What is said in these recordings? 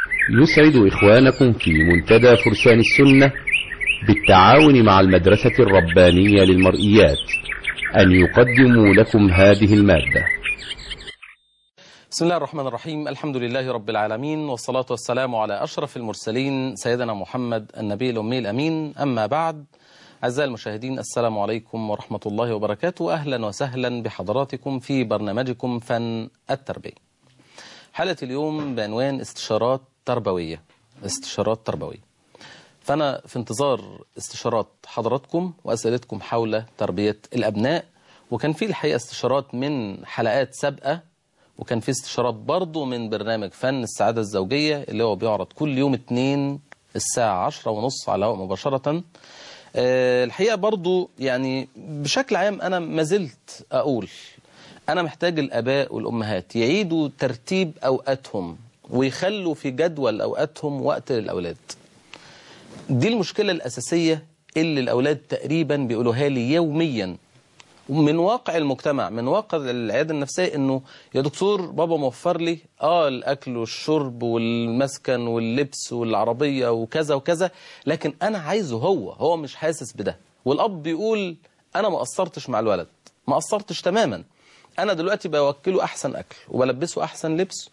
يسعد إخوانكم في منتدى فرسان السنة بالتعاون مع المدرسة الربانية للمرئيات أن يقدموا لكم هذه المادة. بسم الله الرحمن الرحيم. الحمد لله رب العالمين، والصلاة والسلام على أشرف المرسلين سيدنا محمد النبي الأمي الأمين. أما بعد، أعزائي المشاهدين، السلام عليكم ورحمة الله وبركاته. أهلا وسهلا بحضراتكم في برنامجكم فن التربية. حلقة اليوم بعنوان استشارات تربوية. استشارات تربوية. فأنا في انتظار استشارات حضراتكم وأسئلتكم حول تربية الأبناء، وكان في الحقيقة استشارات من حلقات سابقة، وكان في استشارات برضو من برنامج فن السعادة الزوجية اللي هو بيعرض كل يوم اثنين الساعة 10:30 على الهواء مباشرة. الحقيقة برضو يعني بشكل عام أنا ما زلت أقول أنا محتاج الآباء والأمهات يعيدوا ترتيب أوقاتهم ويخلوا في جدول أوقاتهم وقت للأولاد. دي المشكلة الأساسية اللي الأولاد تقريبا بيقولوها لي يوميا من واقع المجتمع، من واقع العيادة النفسية، إنه يا دكتور بابا موفر لي الأكل والشرب والمسكن واللبس والعربية وكذا وكذا، لكن أنا عايزه هو مش حاسس بده. والأب بيقول أنا ما قصرتش مع الولد، ما قصرتش تماما. أنا دلوقتي بوكله أحسن أكل وبلبسه أحسن لبس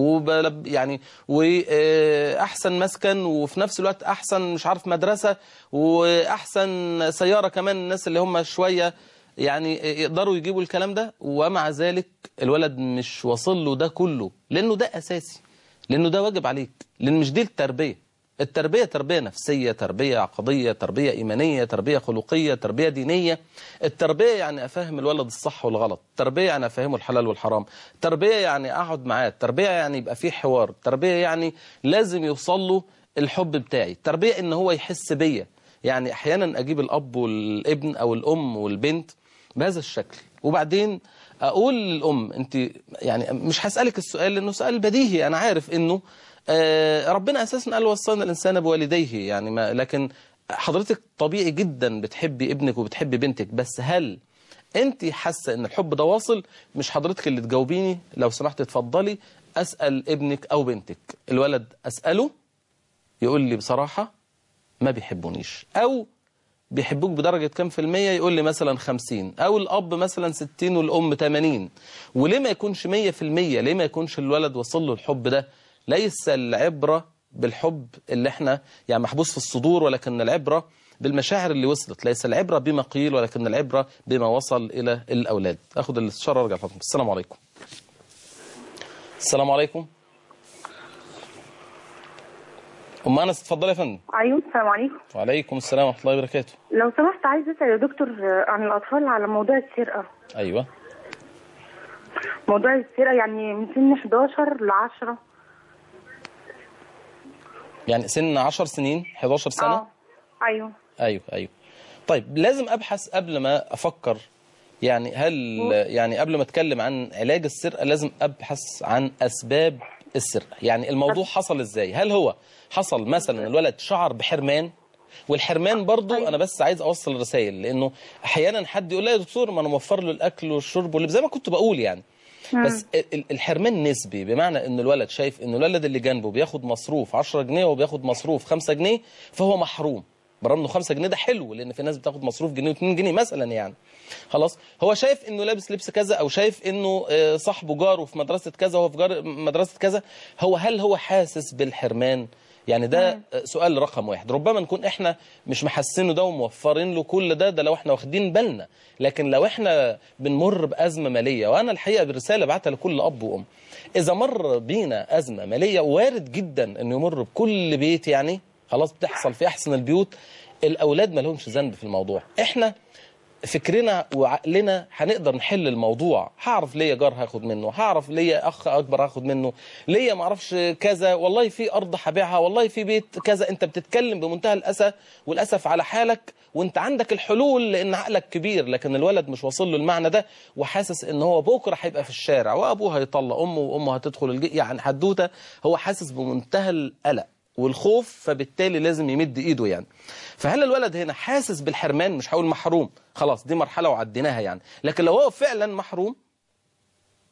وأحسن مسكن، وفي نفس الوقت أحسن مش عارف مدرسة، وأحسن سيارة كمان. الناس اللي هم شوية يعني يقدروا يجيبوا الكلام ده، ومع ذلك الولد مش واصل له ده كله، لأنه ده أساسي، لأنه ده واجب عليك، لأن مش دي التربية. التربية تربية نفسية، تربية عقدية، تربية إيمانية، تربية خلقية، تربية دينية. التربية يعني أفهم الولد الصح والغلط، التربية يعني أفهمه الحلال والحرام، التربية يعني أقعد معاه، التربية يعني يبقى فيه حوار، التربية يعني لازم يوصل له الحب بتاعي، التربية إن هو يحس بيا. يعني أحيانا أجيب الأب والابن أو الأم والبنت بهذا الشكل، وبعدين أقول للأم أنت يعني مش هسألك السؤال لأنه سؤال بديهي، أنا عارف إنه ربنا أساسا قال وصينا الإنسان بوالديه، يعني ما، لكن حضرتك طبيعي جدا بتحبي ابنك وبتحبي بنتك، بس هل أنت حاسة إن الحب ده واصل؟ مش حضرتك اللي تجاوبيني، لو سمحت اتفضلي. أسأل ابنك أو بنتك، الولد أسأله يقول لي بصراحة ما بيحبونيش، أو بيحبوك بدرجة كام في المية؟ يقول لي مثلا 50، أو الأب مثلا 60 والأم 80. وليه ما يكونش 100%؟ ليه ما يكونش الولد وصل له الحب ده؟ ليس العبرة بالحب اللي احنا يعني محبوس في الصدور، ولكن العبرة بالمشاعر اللي وصلت. ليس العبرة بما قيل، ولكن العبرة بما وصل إلى الأولاد. أخذ الاستشارة وارجع لحضرتك. السلام عليكم. السلام عليكم. أم أنس اتفضلي يا فندم. ايوه السلام عليكم. وعليكم السلام ورحمة الله وبركاته. لو سمحت عايز اسال يا دكتور عن الاطفال على موضوع السرقه. أيوه. موضوع السرقه يعني من سن 11 ل 10. يعني سن 10 سنين 11 سنة؟ ايوه. ايوه. طيب لازم ابحث قبل ما افكر، يعني هل يعني قبل ما اتكلم عن علاج السرقة لازم ابحث عن اسباب السرقة. يعني الموضوع حصل ازاي؟ هل هو حصل مثلا الولد شعر بحرمان؟ والحرمان برضو انا بس عايز اوصل رسائل، لانه احيانا حد يقول لا يا دكتور ما انا موفر له الاكل والشرب واللبس زي ما كنت بقول يعني. بس الحرمان نسبي، بمعنى ان الولد شايف ان الولد اللي جنبه بياخد مصروف 10 جنيه وبياخد مصروف 5 جنيه فهو محروم، برغم انه 5 جنيه ده حلو، لان في ناس بتاخد مصروف جنيه و2 جنيه مثلا يعني. خلاص هو شايف انه لابس لبس كذا، او شايف انه صاحبه جاره في مدرسة كذا وهو في مدرسة كذا. هل هو حاسس بالحرمان؟ يعني ده سؤال رقم واحد. ربما نكون احنا مش محسينه ده وموفرين له كل ده لو احنا واخدين بالنا، لكن لو احنا بنمر بأزمة مالية، وانا الحقيقة برسالة بعتها لكل اب وام، اذا مر بينا أزمة مالية وارد جدا انه يمر بكل بيت، يعني خلاص بتحصل في احسن البيوت، الاولاد ما لهمش ذنب في الموضوع. احنا فكرنا وعقلنا هنقدر نحل الموضوع. هعرف ليا جار هاخد منه، هعرف ليا اخ اكبر هاخد منه، ليا ما اعرفش كذا، والله في ارض هبيعها، والله في بيت كذا. انت بتتكلم بمنتهى الاسى والاسف على حالك، وانت عندك الحلول لان عقلك كبير، لكن الولد مش واصل له المعنى ده، وحاسس ان هو بكره هيبقى في الشارع وابوه هيطلق امه وامه هتدخل يعني حدوته. هو حاسس بمنتهى القلق والخوف، فبالتالي لازم يمد ايده يعني. فهل الولد هنا حاسس بالحرمان؟ مش هقول محروم، خلاص دي مرحلة وعديناها يعني، لكن لو هو فعلا محروم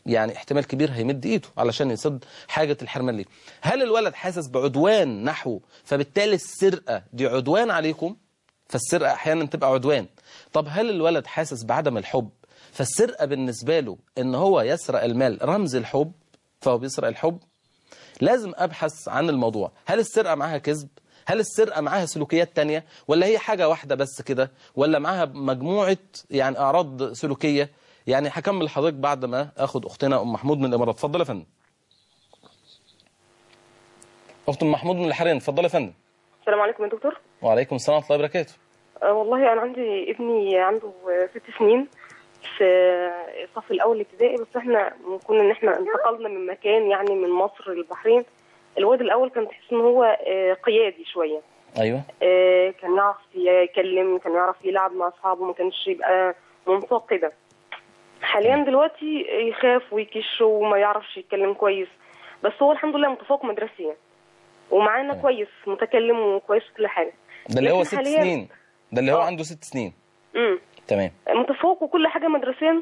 يعني احتمال كبير هيمد ايده علشان يسد حاجة الحرمان ليه. هل الولد حاسس بعدوان نحوه فبالتالي السرقة دي عدوان عليكم؟ فالسرقة احيانا تبقى عدوان. طب هل الولد حاسس بعدم الحب فالسرقة بالنسبة له ان هو يسرق المال رمز الحب فهو بيسرق الحب؟ لازم ابحث عن الموضوع. هل السرقة معاها كذب؟ هل السرقة معاها سلوكيات تانية؟ ولا هي حاجة واحدة بس كده؟ ولا معاها مجموعة يعني اعراض سلوكية؟ يعني هكمل لحضرتك بعد ما اخد اختنا ام محمود من الامارات. اتفضل يا فندم. اخت ام محمود من الحرين، اتفضل يا فندم. السلام عليكم يا دكتور. وعليكم السلام ورحمه الله وبركاته. والله انا عندي ابني عنده 6 سنين في الصف الاول الابتدائي، بس احنا كنا ان احنا انتقلنا من مكان يعني من مصر للبحرين. الواد الاول كان تحس ان هو قيادي شويه. ايوه. كان يعرف يتكلم، كان يعرف يلعب مع اصحابه، ما كانش يبقى منطق كده. حاليا دلوقتي يخاف ويكش وما يعرفش يتكلم كويس، بس هو الحمد لله متفوق مدرسيا ومعانا كويس، متكلم وكويس كل حاجه. ده اللي هو 6 سنين، ده اللي هو عنده 6 سنين. تمام. متفوق وكل حاجه مدرسيا،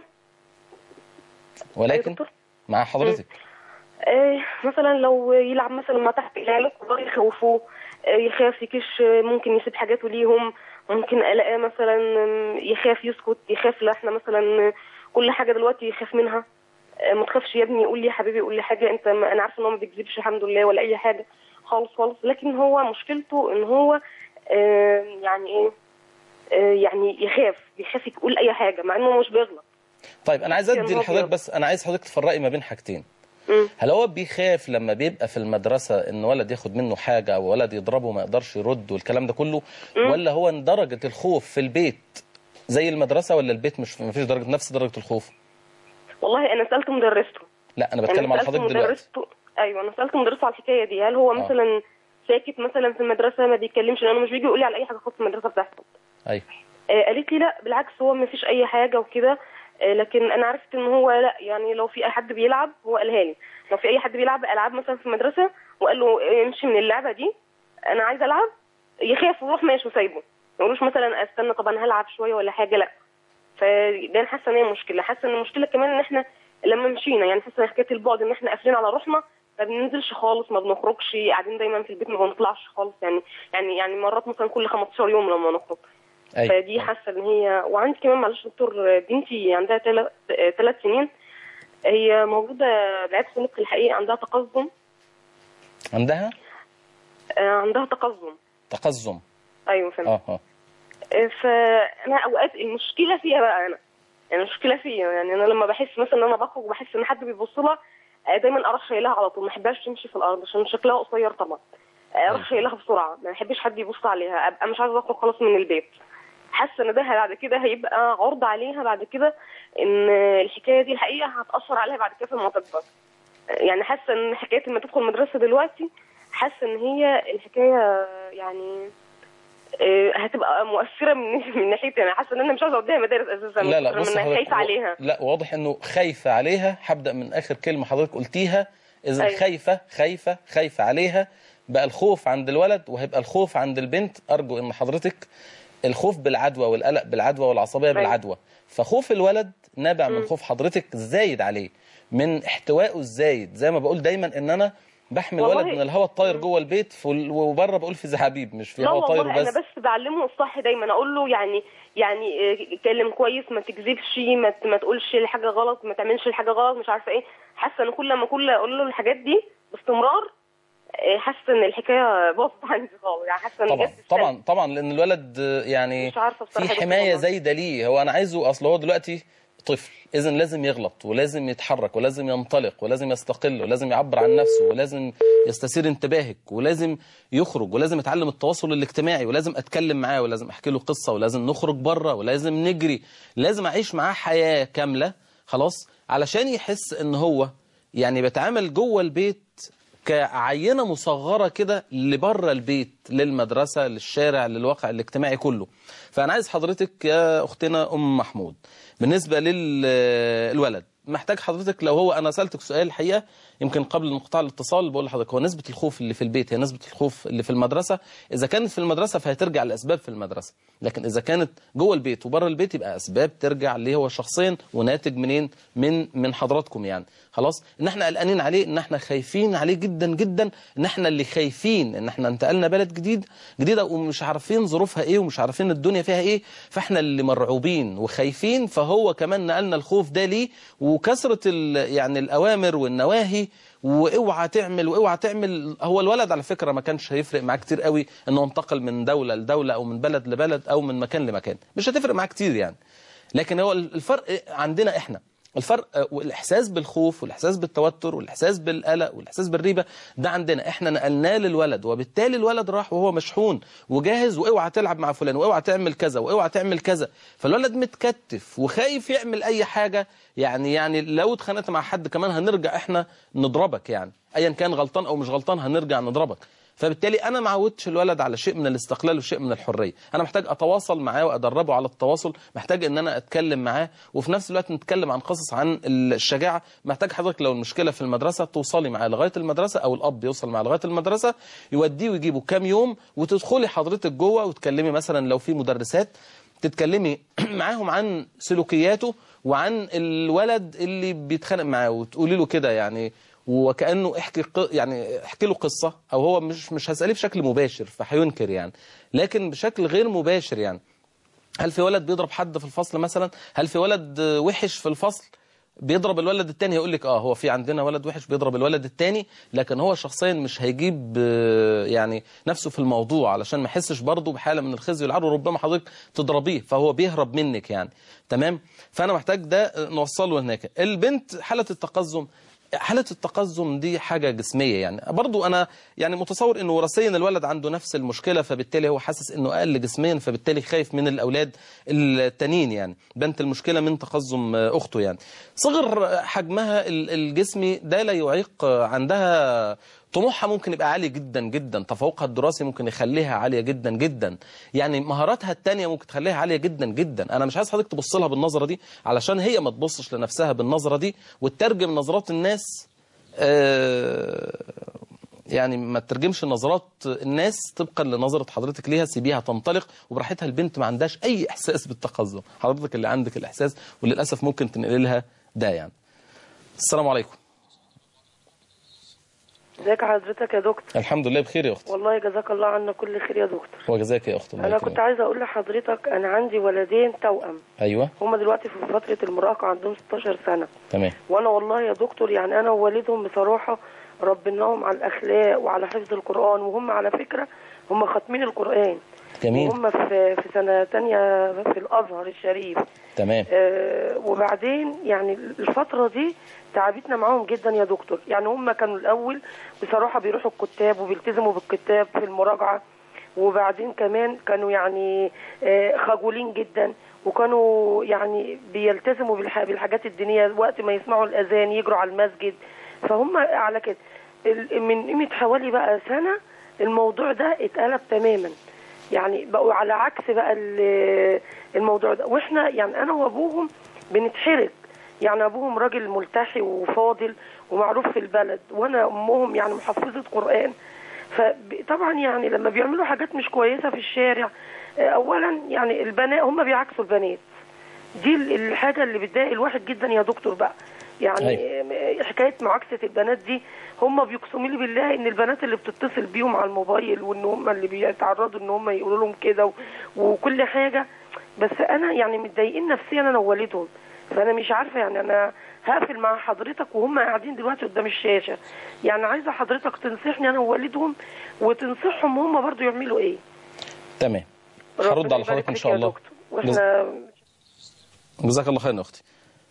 ولكن مع حضرتك مثلا لو يلعب مثلا مع تحت العيال الكبار يخوفوه، يخاف يكش، ممكن يسيب حاجاته ليهم، ممكن الاقيه مثلا يخاف يسكت، يخاف لا احنا مثلا كل حاجه دلوقتي يخاف منها. ما تخافش يا ابني، يقول لي يا حبيبي يقول لي حاجه، انت انا عارفه ان هو ما بيكذبش الحمد لله ولا اي حاجه خالص خالص، لكن هو مشكلته ان هو يعني ايه، يعني يخاف يقول اي حاجه مع انه مش بيغلط. طيب انا عايز ادي لحضرتك، بس انا عايز حضرتك تفرقي ما بين حاجتين. هل هو بيخاف لما بيبقى في المدرسة ان ولد ياخد منه حاجة او ولد يضربه ما يقدرش يرد والكلام ده كله، ولا هو درجة الخوف في البيت زي المدرسة، ولا البيت مش ما فيش نفس درجة الخوف؟ والله انا سألت مدرسته. لا انا بتكلم على حضرتك دلوقتي. ايوه انا سألت مدرسته على الحكاية دي، هل هو مثلا ساكت مثلا في المدرسة ما بيتكلمش، لانه مش بيجي يقول لي على اي حاجة خاصة المدرسة بتاعته. ايوه. قالت لي لا بالعكس هو ما فيش اي حاجة وكده، لكن انا عرفت ان هو لا، يعني لو في اي حد بيلعب هو قالها لي، لو في اي حد بيلعب العاب مثلا في المدرسه وقال له امشي من اللعبه دي انا عايز العب، يخاف ويروح ماشي وسايبه، ما يقولوش مثلا استنى طب انا هلعب شويه ولا حاجه، لا. فده انا حاسه ان هي مشكله، حاسه ان المشكله كمان ان احنا لما مشينا، يعني حاسه حكايه البعد ان احنا قافلين على روحنا، ما بننزلش خالص، ما بنخرجش، قاعدين دايما في البيت، ما بنطلعش خالص، يعني مرات مثلا كل 15 يوم لما نخرج. فدي حاسه ان هي. وعندي كمان معلش دكتور، بنتي عندها 3 سنين، هي موجوده بعيب خلقي الحقيقه، عندها تقزم. عندها تقزم. ايوه فهمت. فانا اوقات المشكله فيها بقى، انا يعني المشكله فيا، يعني انا لما بحس مثلا ان انا بخرج وبحس ان حد بيبص لها، دايما اروح شايلها على طول، ما احبهاش تمشي في الارض عشان شكلها قصير طبعا، اروح شايلها بسرعه، ما بحبش حد يبص عليها، ابقى مش عايزه اخرج خلاص من البيت. حاسه ان ده بعد كده هيبقى عرض عليها بعد كده، ان الحكايه دي الحقيقه هتاثر عليها بعد كده لما تكبر. يعني حاسه ان حكايه لما تدخل مدرسه دلوقتي، حاسه ان هي الحكايه يعني هتبقى مؤثره من ناحيتي، انا حاسه ان انا مش عايزه اوديها مدارس اساسا. لا بص انا خايفه عليها. لا واضح انه خايفه عليها. هبدا من اخر كلمه حضرتك قلتيها، اذا أيوة. خايفه عليها، بقى الخوف عند الولد وهيبقى الخوف عند البنت. ارجو ان حضرتك الخوف بالعدوى والقلق بالعدوى والعصبيه بالعدوى، فخوف الولد نابع من خوف حضرتك الزايد عليه، من احتوائه الزايد. زي ما بقول دايما ان انا بحمي الولد من الهواء الطاير جوه البيت، وبره بقول في زحابيب مش في هواء طاير وبس. انا بس بعلمه الصح دايما، اقول له يعني اتكلم كويس، ما تكذبش، ما تقولش الحاجه غلط، ما تعملش الحاجه غلط، مش عارفه ايه. حاسه ان كل ما اقول له الحاجات دي باستمرار، حاسه ان الحكايه باظت عندي خالص، يعني حاسه ان طبعا لان الولد يعني في حمايه زايده ليه. هو انا عايزه، اصل هو دلوقتي طفل، اذا لازم يغلط ولازم يتحرك ولازم ينطلق ولازم يستقل ولازم يعبر عن نفسه ولازم يستثير انتباهك ولازم يخرج ولازم يتعلم التواصل الاجتماعي ولازم اتكلم معاه ولازم احكي له قصه ولازم نخرج بره ولازم نجري، لازم اعيش معاه حياه كامله خلاص، علشان يحس ان هو يعني بيتعامل جوه البيت كعينة مصغرة كده لبره البيت، للمدرسة، للشارع، للواقع الاجتماعي كله. فأنا عايز حضرتك يا أختنا أم محمود بالنسبة للولد، محتاج حضرتك لو هو، أنا سألتك سؤال الحقيقة يمكن قبل انقطاع الاتصال بقول لحضرتك هو نسبة الخوف اللي في البيت هي نسبة الخوف اللي في المدرسة. إذا كانت في المدرسة فهترجع لأسباب في المدرسة، لكن إذا كانت جوه البيت وبره البيت يبقى أسباب ترجع ليه هو شخصيا وناتج منين من حضراتكم يعني. خلاص ان احنا قلقانين عليه، ان احنا خايفين عليه جدا جدا، ان احنا اللي خايفين ان احنا انتقلنا بلد جديدة ومش عارفين ظروفها ايه ومش عارفين الدنيا فيها ايه، فاحنا اللي مرعوبين وخايفين، فهو كمان نقلنا الخوف ده ليه. وكثرة يعني الأوامر والنواهي واوعى تعمل واوعى تعمل. هو الولد على فكرة ما كانش هيفرق معاه كتير قوي انه انتقل من دولة لدولة او من بلد لبلد او من مكان لمكان، مش هتفرق معاه كتير يعني. لكن هو الفرق عندنا احنا، الفرق والاحساس بالخوف والاحساس بالتوتر والاحساس بالقلق والاحساس بالريبه ده عندنا احنا نقلناه للولد، وبالتالي الولد راح وهو مشحون وجاهز، واوعى تلعب مع فلان واوعى تعمل كذا واوعى تعمل كذا، فالولد متكتف وخايف يعمل اي حاجه. يعني لو اتخانقت مع حد كمان هنرجع احنا نضربك، يعني ايا كان غلطان او مش غلطان هنرجع نضربك. فبالتالي انا ما عودتش الولد على شيء من الاستقلال وشيء من الحريه، انا محتاج اتواصل معاه وادربه على التواصل، محتاج ان انا اتكلم معاه وفي نفس الوقت نتكلم عن قصص عن الشجاعه. محتاج حضرتك لو المشكله في المدرسه توصلي معاه لغايه المدرسه، او الاب يوصل معاه لغايه المدرسه يوديه ويجيبه كام يوم، وتدخلي حضرتك جوه وتكلمي مثلا لو في مدرسات تتكلمي معاهم عن سلوكياته وعن الولد اللي بيتخانق معاه، وتقولي له كده يعني وكأنه احكي له قصة، او هو مش هسأليه بشكل مباشر فهينكر يعني، لكن بشكل غير مباشر يعني. هل في ولد بيضرب حد في الفصل مثلا؟ هل في ولد وحش في الفصل بيضرب الولد التاني؟ يقول لك هو في عندنا ولد وحش بيضرب الولد التاني، لكن هو شخصيا مش هيجيب يعني نفسه في الموضوع علشان ما يحسش برضه بحالة من الخزي والعار، وربما حضرتك تضربيه فهو بيهرب منك يعني. تمام. فانا محتاج ده نوصله هناك. البنت حالة التقزم دي حاجة جسمية يعني، برضو أنا يعني متصور أنه وراثيا الولد عنده نفس المشكلة، فبالتالي هو حاسس أنه أقل جسميا، فبالتالي خايف من الأولاد التانيين يعني. بنت المشكلة من تقزم أخته يعني. صغر حجمها الجسمي ده لا يعيق عندها طموحها، ممكن يبقى عالي جدا جدا، تفوقها الدراسي ممكن يخليها عالية جدا جدا، يعني مهاراتها التانية ممكن تخليها عالية جدا جدا. أنا مش عايز حضرتك تبص لها بالنظرة دي علشان هي ما تبصش لنفسها بالنظرة دي وتترجم نظرات الناس، يعني ما تترجمش نظرات الناس طبقا لنظرة حضرتك ليها، سيبيها تنطلق وبراحتها. البنت ما عندهاش أي إحساس بالتقزم، حضرتك اللي عندك الإحساس، وللأسف ممكن تنقل لها ده يعني. السلام عليكم. ازيك حضرتك يا دكتور؟ الحمد لله بخير يا اختي. والله جزاك الله عنا كل خير يا دكتور. وجزاك يا اختي. انا كنت عايزه اقول لحضرتك انا عندي ولدين توأم. ايوه. هما دلوقتي في فتره المراهقه، عندهم 16 سنه. تمام. وانا والله يا دكتور يعني انا ووالدهم بصراحه ربيناهم على الاخلاق وعلى حفظ القران، وهم على فكره هم ختمين القران. جميل. وهم في سنه ثانيه في الازهر الشريف. تمام. وبعدين يعني الفتره دي تعبتنا معاهم جدا يا دكتور. يعني هم كانوا الاول بصراحه بيروحوا الكتاب وبيلتزموا بالكتاب في المراجعه، وبعدين كمان كانوا يعني خجولين جدا، وكانوا يعني بيلتزموا بالحاجات الدينيه، وقت ما يسمعوا الاذان يجروا على المسجد. فهم على كده من قيمه حوالي بقى سنه الموضوع ده اتقلب تماما، يعني بقوا على عكس بقى الموضوع ده. واحنا يعني انا وابوهم بنتحرك، يعني ابوهم راجل ملتحي وفاضل ومعروف في البلد، وانا امهم يعني محفظه قران. فطبعا يعني لما بيعملوا حاجات مش كويسه في الشارع، اولا يعني البنات هم بيعكسوا البنات، دي الحاجه اللي بتضايق الواحد جدا يا دكتور بقى. يعني حكايه معاكسه البنات دي، هم بيقسموا لي بالله ان البنات اللي بتتصل بيهم على الموبايل وان هم اللي بيتعرضوا ان هم يقولوا لهم كده وكل حاجه. بس انا يعني متضايقين نفسيا انا ووالدهم، فانا مش عارفه يعني انا هقفل مع حضرتك وهم قاعدين دلوقتي قدام الشاشه، يعني عايزه حضرتك تنصحني انا ووالدهم وتنصحهم هم برضو يعملوا ايه. تمام. هرد على حضرتك ان شاء الله. واحنا جزاك الله خير يا اختي.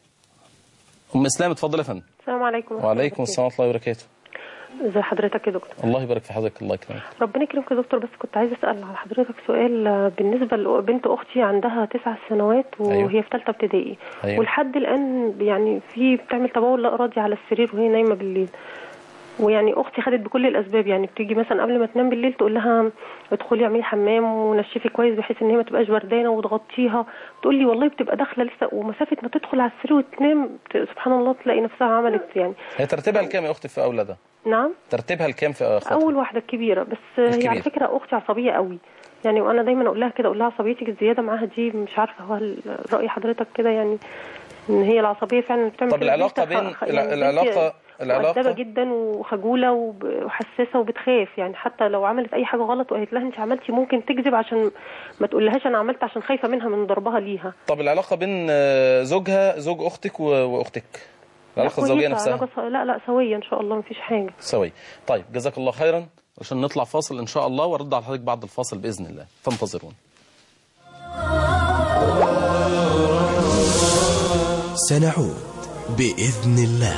ام اسلام اتفضل يا فندم. السلام عليكم. وعليكم السلام ورحمه الله وبركاته. ازي حضرتك يا دكتور؟ الله يبارك في حضرتك. الله يكرمك. ربنا يكرمك يا دكتور. بس كنت عايزه اسال على حضرتك سؤال بالنسبه لبنت اختي عندها 9 سنوات وهي في ثالثه ابتدائي. ولحد الان يعني في بتعمل تبول لا ارادي على السرير وهي نايمه بالليل. ويعني اختي خدت بكل الاسباب، يعني بتيجي مثلا قبل ما تنام بالليل تقول لها ادخلي اعملي حمام ونشفي كويس بحيث ان هي ما تبقاش بردانه وتغطيها. تقول لي والله بتبقى داخله لسه ومسافه ما تدخل على السرير وتنام سبحان الله تلاقي نفسها عملت يعني. هي ترتيبها الكام يا اختي في اولادها؟ نعم ترتيبها الكام في اخواتها؟ اول واحده الكبيره، بس هي على فكره اختي عصبيه قوي يعني، وانا دايما اقول لها كده، اقول لها عصبيتك الزياده معاها دي مش عارفه هل راي حضرتك كده يعني ان هي العصبيه فعلا بتعمل. طب العلاقه بين العلاقه مؤدبه جدا وخجوله وحساسه وبتخاف يعني، حتى لو عملت اي حاجه غلط وقالت لها انت عملتي ممكن تكذب عشان ما تقولهاش انا عملت، عشان خايفه منها من ضربها ليها. طب العلاقه بين زوجها زوج اختك واختك، العلاقه الزوجيه نفسها؟ لا سويه ان شاء الله مفيش حاجه. سويه. طيب جزاك الله خيرا، عشان نطلع فاصل ان شاء الله وارد على حضرتك بعد الفاصل باذن الله، فانتظرون. سنعود بإذن الله.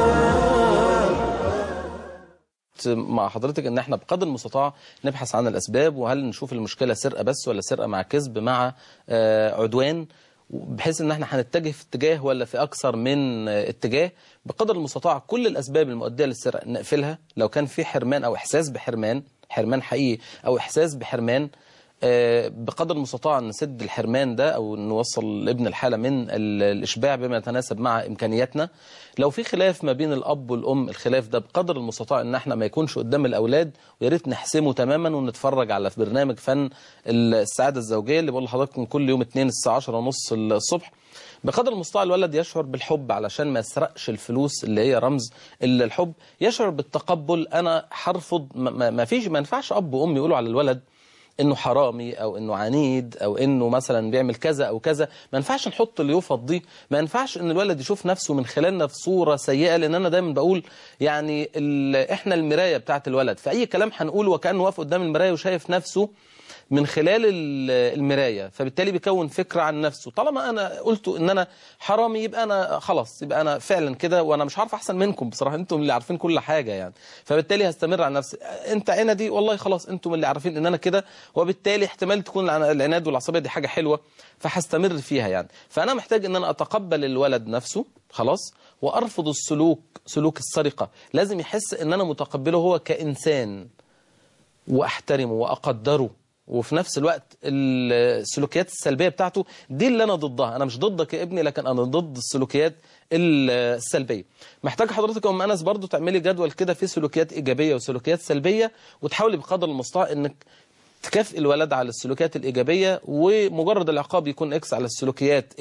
مع حضرتك ان احنا بقدر المستطاع نبحث عن الاسباب، وهل نشوف المشكله سرقه بس ولا سرقه مع كذب مع عدوان، بحيث ان احنا هنتجه في اتجاه ولا في اكثر من اتجاه. بقدر المستطاع كل الاسباب المؤديه للسرقه نقفلها، لو كان في حرمان او احساس بحرمان، حرمان حقيقي او احساس بحرمان، بقدر المستطاع نسد الحرمان ده او نوصل لابن الحالة من الإشباع بما يتناسب مع إمكانياتنا. لو في خلاف ما بين الأب والأم، الخلاف ده بقدر المستطاع ان احنا ما يكونش قدام الأولاد، ويا ريت نحسمه تماما ونتفرج على برنامج فن السعادة الزوجية اللي بقول لحضراتكم كل يوم 2 الساعة 10:30 الصبح. بقدر المستطاع الولد يشعر بالحب علشان ما يسرقش الفلوس اللي هي رمز الحب، يشعر بالتقبل. أنا هرفض، ما ينفعش أب وأم يقولوا على الولد انه حرامي او انه عنيد او انه مثلا بيعمل كذا او كذا. ما ينفعش نحط اللي يفض دي، ما ينفعش ان الولد يشوف نفسه من خلالنا في صورة سيئة، لان انا دايما بقول يعني احنا المراية بتاعت الولد، فاي كلام هنقوله وكأنه واقف قدام المراية وشايف نفسه من خلال المراية، فبالتالي بيكون فكرة عن نفسه. طالما أنا قلت إن أنا حرامي يبقى أنا خلاص، يبقى أنا فعلا كده، وأنا مش عارف أحسن منكم بصراحة، أنتم اللي عارفين كل حاجة يعني، فبالتالي هستمر على نفسي. أنت عنادي، والله خلاص أنتم اللي عارفين إن أنا كده، وبالتالي احتمال تكون العناد والعصبية دي حاجة حلوة فهستمر فيها يعني. فأنا محتاج إن أنا أتقبل الولد نفسه خلاص، وأرفض سلوك السرقة. لازم يحس إن أنا متقبله هو كإنسان، وأحترمه وأقدره، وفي نفس الوقت السلوكيات السلبية بتاعته دي اللي أنا ضدها. أنا مش ضدك يا ابني، لكن أنا ضد السلوكيات السلبية. محتاج حضرتك يا أم أنس برضو تعملي جدول كده فيه سلوكيات إيجابية وسلوكيات سلبية، وتحاولي بقدر المستطاع إنك تكافئ الولد على السلوكيات الإيجابية، ومجرد العقاب يكون إكس على السلوكيات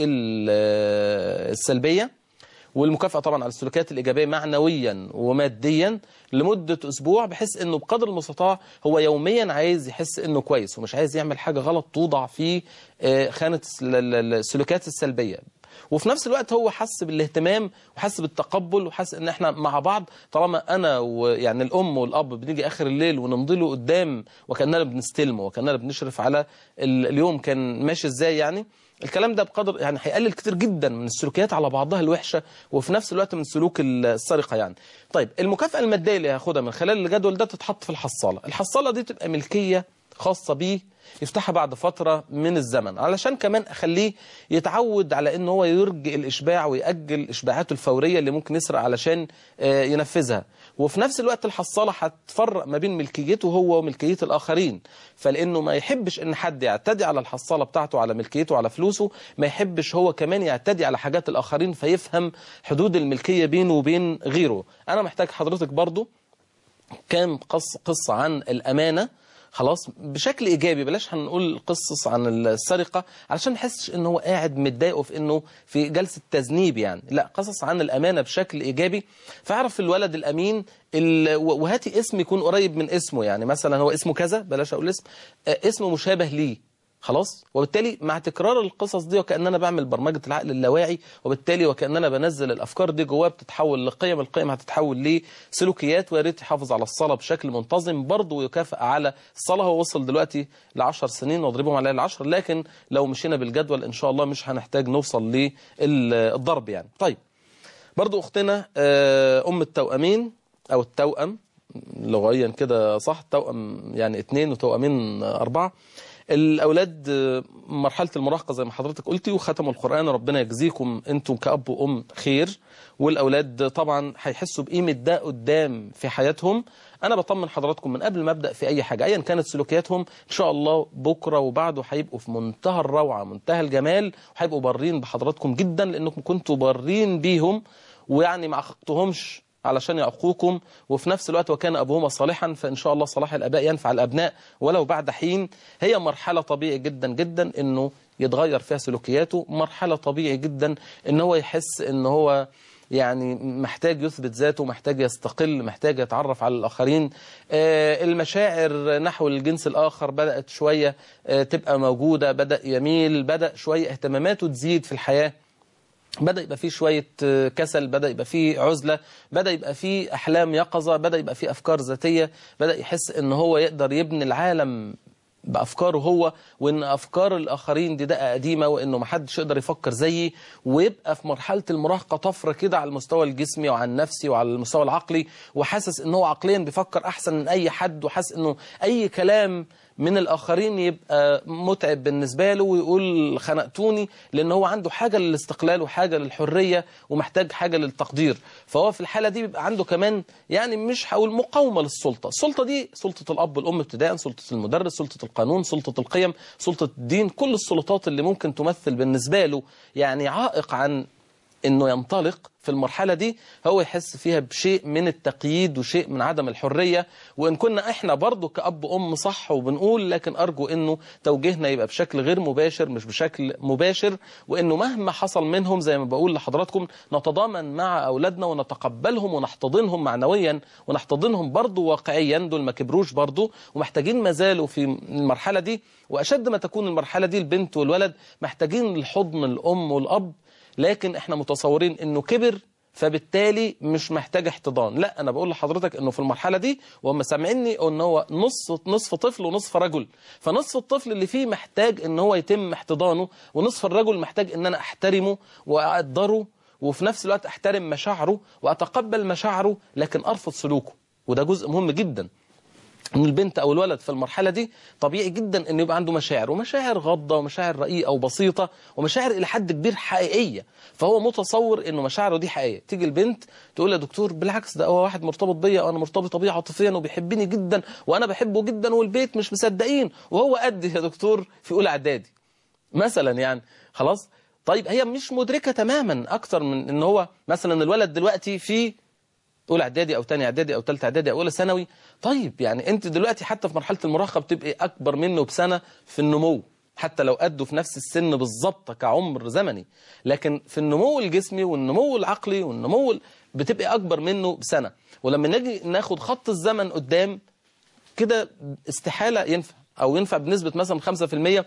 السلبية، والمكافأة طبعا على السلوكيات الإيجابية معنويا وماديا لمدة أسبوع، بحيث أنه بقدر المستطاع هو يوميا عايز يحس أنه كويس، ومش عايز يعمل حاجة غلط توضع في خانة السلوكيات السلبية. وفي نفس الوقت هو حس بالاهتمام وحس بالتقبل وحس ان احنا مع بعض. طالما انا ويعني الام والاب بنيجي اخر الليل ونمضي له قدام وكاننا بنستلمه وكاننا بنشرف على اليوم كان ماشي ازاي، يعني الكلام ده بقدر يعني هيقلل كتير جدا من السلوكيات على بعضها الوحشة، وفي نفس الوقت من سلوك السرقة يعني. طيب المكافأة المادية اللي هاخدها من خلال الجدول ده تتحط في الحصالة. الحصالة دي تبقى ملكية خاصة بيه، يفتحها بعد فترة من الزمن، علشان كمان أخليه يتعود على إن هو يرجئ الإشباع ويأجل إشباعاته الفورية اللي ممكن يسرق علشان ينفذها. وفي نفس الوقت الحصالة هتفرق ما بين ملكيته هو وملكية الآخرين، فلأنه ما يحبش إن حد يعتدي على الحصالة بتاعته، على ملكيته، على فلوسه، ما يحبش هو كمان يعتدي على حاجات الآخرين، فيفهم حدود الملكية بينه وبين غيره. أنا محتاج حضرتك برضو كام قصة عن الأمانة خلاص بشكل إيجابي، بلاش هنقول قصص عن السرقة علشان نحسش إنه هو قاعد متضايق في إنه في جلسة تذنيب يعني، لا، قصص عن الأمانة بشكل إيجابي. فاعرف الولد الأمين وهاتي اسم يكون قريب من اسمه، يعني مثلا هو اسمه كذا، بلاش أقول اسمه مشابه ليه خلاص. وبالتالي مع تكرار القصص دي وكأننا بعمل برمجة العقل اللاواعي، وبالتالي وكأننا بنزل الأفكار دي جواه، بتتحول لقيم، القيم هتتحول لسلوكيات. ويا ريت يحافظ على الصلاة بشكل منتظم برضه، ويكافئ على الصلاة. هو وصل دلوقتي ل10 سنين واضربهم عليها ال10، لكن لو مشينا بالجدول إن شاء الله مش هنحتاج نوصل للضرب يعني. طيب برضه أختنا أم التوأمين أو التوأم لغويا كده صح، توأم يعني 2 وتوأمين 4. الأولاد مرحلة المراهقة زي ما حضرتك قلتي وختموا القرآن، ربنا يجزيكم أنتم كأب وأم خير، والأولاد طبعا هيحسوا بقيمة ده قدام في حياتهم. أنا بطمن حضراتكم من قبل ما أبدأ في أي حاجة أيا كانت سلوكياتهم، إن شاء الله بكرة وبعده هيبقوا في منتهى الروعة منتهى الجمال، وهيبقوا بارين بحضراتكم جدا لأنكم كنتوا بارين بيهم، ويعني ما عاقبتهمش علشان يعقوكم، وفي نفس الوقت وكان أبوهما صالحا، فإن شاء الله صلاح الآباء ينفع الأبناء ولو بعد حين. هي مرحلة طبيعي جدا جدا إنه يتغير فيها سلوكياته، مرحلة طبيعي جدا إن هو يحس إن هو يعني محتاج يثبت ذاته، محتاج يستقل، محتاج يتعرف على الآخرين. المشاعر نحو الجنس الآخر بدأت شوية تبقى موجودة، بدأ يميل، بدأ شوية اهتماماته تزيد في الحياة، بدأ يبقى فيه شوية كسل، بدأ يبقى فيه عزلة، بدأ يبقى فيه أحلام يقظة، بدأ يبقى فيه أفكار ذاتية، بدأ يحس إن هو يقدر يبني العالم بأفكاره هو، وإن أفكار الآخرين دي دقة قديمة، وإنه محدش يقدر يفكر زيي، ويبقى في مرحلة المراهقة طفرة كده على المستوى الجسمي وعلى النفسي وعلى المستوى العقلي، وحاسس إن هو عقليا بيفكر أحسن من أي حد، وحاسس إنه أي كلام من الآخرين يبقى متعب بالنسبة له ويقول خنقتوني، لأن هو عنده حاجة للاستقلال وحاجة للحرية ومحتاج حاجة للتقدير. فهو في الحالة دي بيبقى عنده كمان يعني مش هقول مقاومة للسلطة. السلطة دي سلطة الأب والأم ابتداء، سلطة المدرس، سلطة القانون، سلطة القيم، سلطة الدين، كل السلطات اللي ممكن تمثل بالنسبة له يعني عائق عن انه ينطلق في المرحلة دي، هو يحس فيها بشيء من التقييد وشيء من عدم الحرية. وان كنا احنا برضو كأب وأم صح وبنقول، لكن ارجو انه توجيهنا يبقى بشكل غير مباشر مش بشكل مباشر، وانه مهما حصل منهم زي ما بقول لحضراتكم نتضامن مع اولادنا ونتقبلهم ونحتضنهم معنويا ونحتضنهم برضو واقعيا، دول ما كبروش برضو ومحتاجين ما زالوا في المرحلة دي، واشد ما تكون المرحلة دي البنت والولد محتاجين الحضن الام والاب، لكن احنا متصورين انه كبر فبالتالي مش محتاج احتضان. لا، انا بقول لحضرتك انه في المرحلة دي وهم سامعيني ان هو نصف طفل ونصف رجل، فنصف الطفل اللي فيه محتاج ان هو يتم احتضانه، ونصف الرجل محتاج ان انا احترمه واقدره، وفي نفس الوقت احترم مشاعره واتقبل مشاعره لكن ارفض سلوكه. وده جزء مهم جدا ان البنت او الولد في المرحله دي طبيعي جدا انه يبقى عنده مشاعر، ومشاعر غضه ومشاعر رقيقه وبسيطه ومشاعر الى حد كبير حقيقيه، فهو متصور انه مشاعره دي حقيقيه. تيجي البنت تقول يا دكتور بالعكس ده هو واحد مرتبط بيا وانا مرتبطه بيه عاطفيا وبيحبني جدا وانا بحبه جدا والبيت مش مصدقين، وهو قد يا دكتور في اولى اعدادي مثلا يعني. خلاص طيب هي مش مدركه تماما اكتر من ان هو مثلا الولد دلوقتي في اولى اعدادي او ثاني اعدادي او ثالثه اعدادي او اولى ثانوي. طيب يعني انت دلوقتي حتى في مرحله المراهقه بتبقي اكبر منه بسنه في النمو، حتى لو قدوا في نفس السن بالظبط كعمر زمني، لكن في النمو الجسمي والنمو العقلي والنمو بتبقي اكبر منه بسنه. ولما نجي ناخد خط الزمن قدام كده استحاله ينفع، او ينفع بنسبه مثلا 5%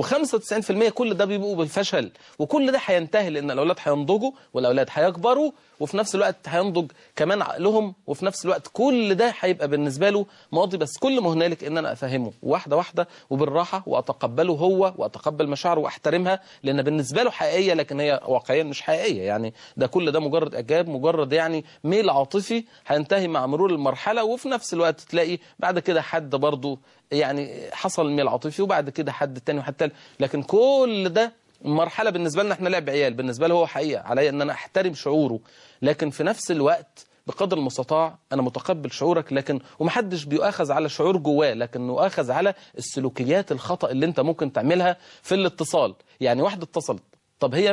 و95%، كل ده بيبقوا بالفشل، وكل ده هينتهي لان الاولاد هينضجوا والاولاد هيكبروا، وفي نفس الوقت هينضج كمان عقلهم، وفي نفس الوقت كل ده هيبقى بالنسبه له ماضي. بس كل ما هنالك ان انا افهمه واحده واحده وبالراحه واتقبله هو واتقبل مشاعره واحترمها، لان بالنسبه له حقيقيه لكن هي واقعيا مش حقيقيه. يعني ده كل ده مجرد اعجاب، مجرد يعني ميل عاطفي هينتهي مع مرور المرحله، وفي نفس الوقت تلاقي بعد كده حد برضه يعني حصل ميل عاطفي وبعد كده حد تاني وحد تالت، لكن كل ده مرحلة بالنسبة لنا احنا لعب عيال، بالنسبة له هو حقيقة علي ان انا احترم شعوره، لكن في نفس الوقت بقدر المستطاع انا متقبل شعورك، لكن ومحدش بيؤاخذ على شعور جواه، لكن يؤاخذ على السلوكيات الخطأ اللي انت ممكن تعملها في الاتصال. يعني واحدة اتصلت، طب هي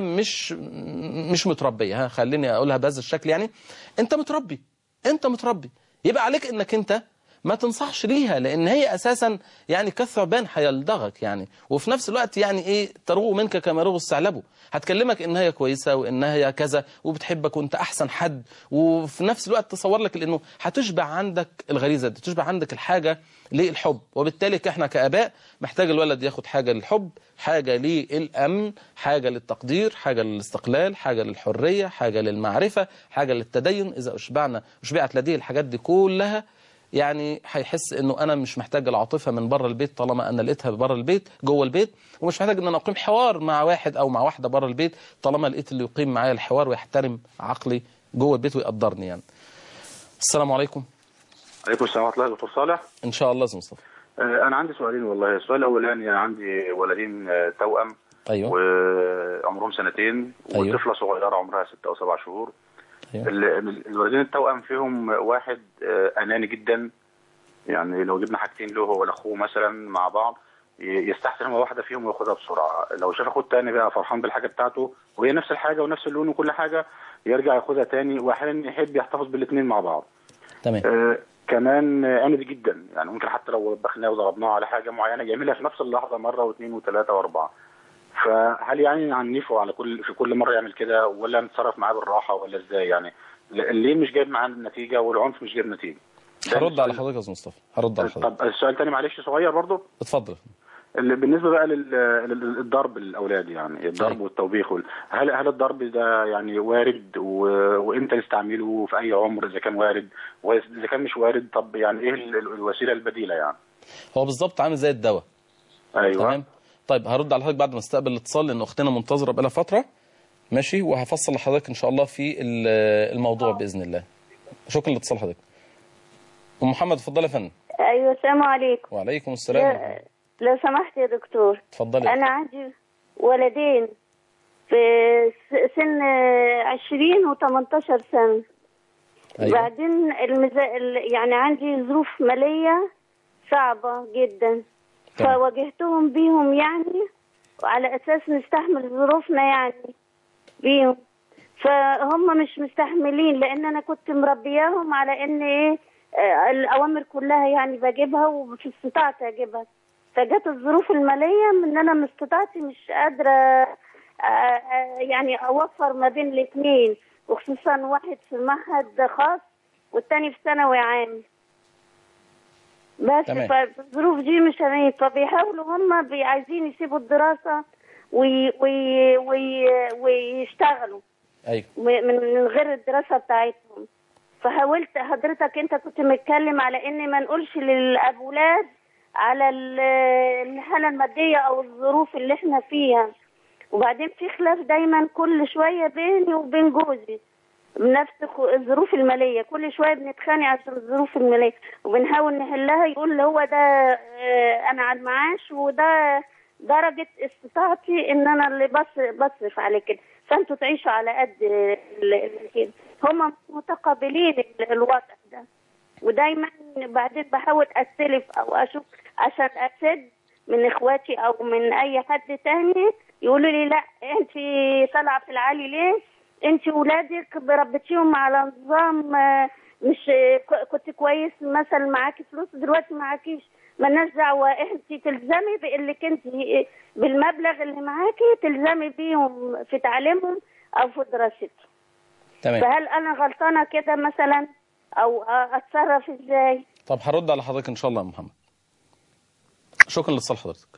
مش متربية، خليني اقولها بهذا الشكل، يعني انت متربي يبقى عليك انك انت ما تنصحش ليها، لان هي اساسا يعني كالثعبان هيلدغك يعني، وفي نفس الوقت يعني ايه تروغ منك كما يروغ الثعلب، هتكلمك ان هي كويسه وان هي كذا وبتحبك وانت احسن حد، وفي نفس الوقت تصور لك لانه هتشبع عندك الغريزه دي، تشبع عندك الحاجه للحب. وبالتالي احنا كاباء محتاج الولد ياخد حاجه للحب، حاجه للامن، حاجه للتقدير، حاجه للاستقلال، حاجه للحريه، حاجه للمعرفه، حاجه للتدين. اذا اشبعت لديه الحاجات دي كلها يعني هيحس انه انا مش محتاج العاطفه من بره البيت طالما انا لقيتها بره البيت جوه البيت، ومش محتاج ان انا اقيم حوار مع واحد او مع واحده بره البيت طالما لقيت اللي يقيم معايا الحوار ويحترم عقلي جوه البيت ويقدرني يعني. السلام عليكم. عليكم السلام ورحمه الله. دكتور صالح، ان شاء الله يا مصطفى. انا عندي سؤالين والله. السؤال الاولاني، انا عندي ولدين توأم. ايوه. وعمرهم 2 سنين. أيوة. وطفله صغيره عمرها 6 أو 7 شهور. أيوة. الولدين التوأم فيهم واحد اناني جدا، يعني لو جبنا حاجتين له هو واخوه مثلا مع بعض يستحسن هو واحده فيهم وياخدها بسرعه. لو شاف اخوه الثاني بقى فرحان بالحاجه بتاعته وهي نفس الحاجه ونفس اللون وكل حاجه، يرجع ياخدها ثاني، واحيانا يحب يحتفظ بالاثنين مع بعض. تمام. كمان عندي جدا، يعني ممكن حتى لو بخناه وضربناه على حاجه معينه يعملها في نفس اللحظه مره واثنين وثلاثه واربعه. فهل يعني نعنفه على في كل مره يعمل كده، ولا نتصرف معاه بالراحه، ولا ازاي يعني؟ الليل مش جايب معاه النتيجه والعنف مش جايب نتيجه. هرد على حضرتك يا استاذ مصطفى، هرد على حضرتك. طب السؤال الثاني معلش صغير برضه. اتفضل. اللي بالنسبه بقى للضرب الاولاد، يعني الضرب والتوبيخ، هل الضرب ده يعني وارد وامتى نستعمله في اي عمر اذا كان وارد، واذا كان مش وارد طب يعني ايه الوسيله البديله يعني؟ هو بالظبط عامل زي الدواء. ايوه. تمام. طيب هرد على حضرتك بعد ما استقبل الاتصال، لان اختنا منتظره بقالها فتره. ماشي، وهفصل لحضرتك ان شاء الله في الموضوع باذن الله. شكرا لاتصال حضرتك. ام محمد اتفضلي يا فندم. ايوه السلام عليكم. وعليكم السلام. لو سمحت يا دكتور. اتفضلي. انا عندي ولدين في سن 20 و18 سنه. أيوة. بعدين يعني عندي ظروف ماليه صعبه جدا. فواجهتهم بيهم يعني وعلى اساس نستحمل ظروفنا يعني بيهم، فهم مش مستحملين، لان انا كنت مربياهم على ان ايه الاوامر كلها يعني بجيبها وفي استطاعتي اجيبها. فجت الظروف الماليه من انا استطاعتي مش قادره يعني اوفر ما بين الاثنين، وخصوصا واحد في معهد خاص والتاني في ثانوي عام. بس فالظروف دي مش هينفع، فبيحاولوا هم عايزين يسيبوا الدراسه ويشتغلوا. ايوه. من غير الدراسه بتاعتهم. فحاولت حضرتك انت كنت متكلم على ان ما نقولش للاولاد على الحاله الماديه او الظروف اللي احنا فيها، وبعدين في خلاف دايما كل شويه بيني وبين جوزي بنفس الظروف الماليه، كل شويه بنتخانق عشان الظروف الماليه وبنحاول نحلها. يقول هو ده انا على المعاش وده درجه استطاعتي ان انا اللي بصرف على كده، فانتوا تعيشوا على قد كده. هم متقبلين الوضع ده، ودايما بعدين بحاول استلف او اشوف عشان اسد من اخواتي او من اي حد تاني، يقولوا لي لا انت طالعه في العالي ليه؟ انت ولادك بربتيهم على نظام مش كنت كويس مثلا معاكي فلوس دلوقتي معاكيش، مالناش دعوه، انت تلزمي بانك انت بالمبلغ اللي معاكي تلزمي بيهم في تعليمهم او في دراستهم. تمام. فهل انا غلطانه كده مثلا او اتصرف ازاي؟ طب هرد على حضرتك ان شاء الله يا محمد. شكرا لاتصال حضرتك.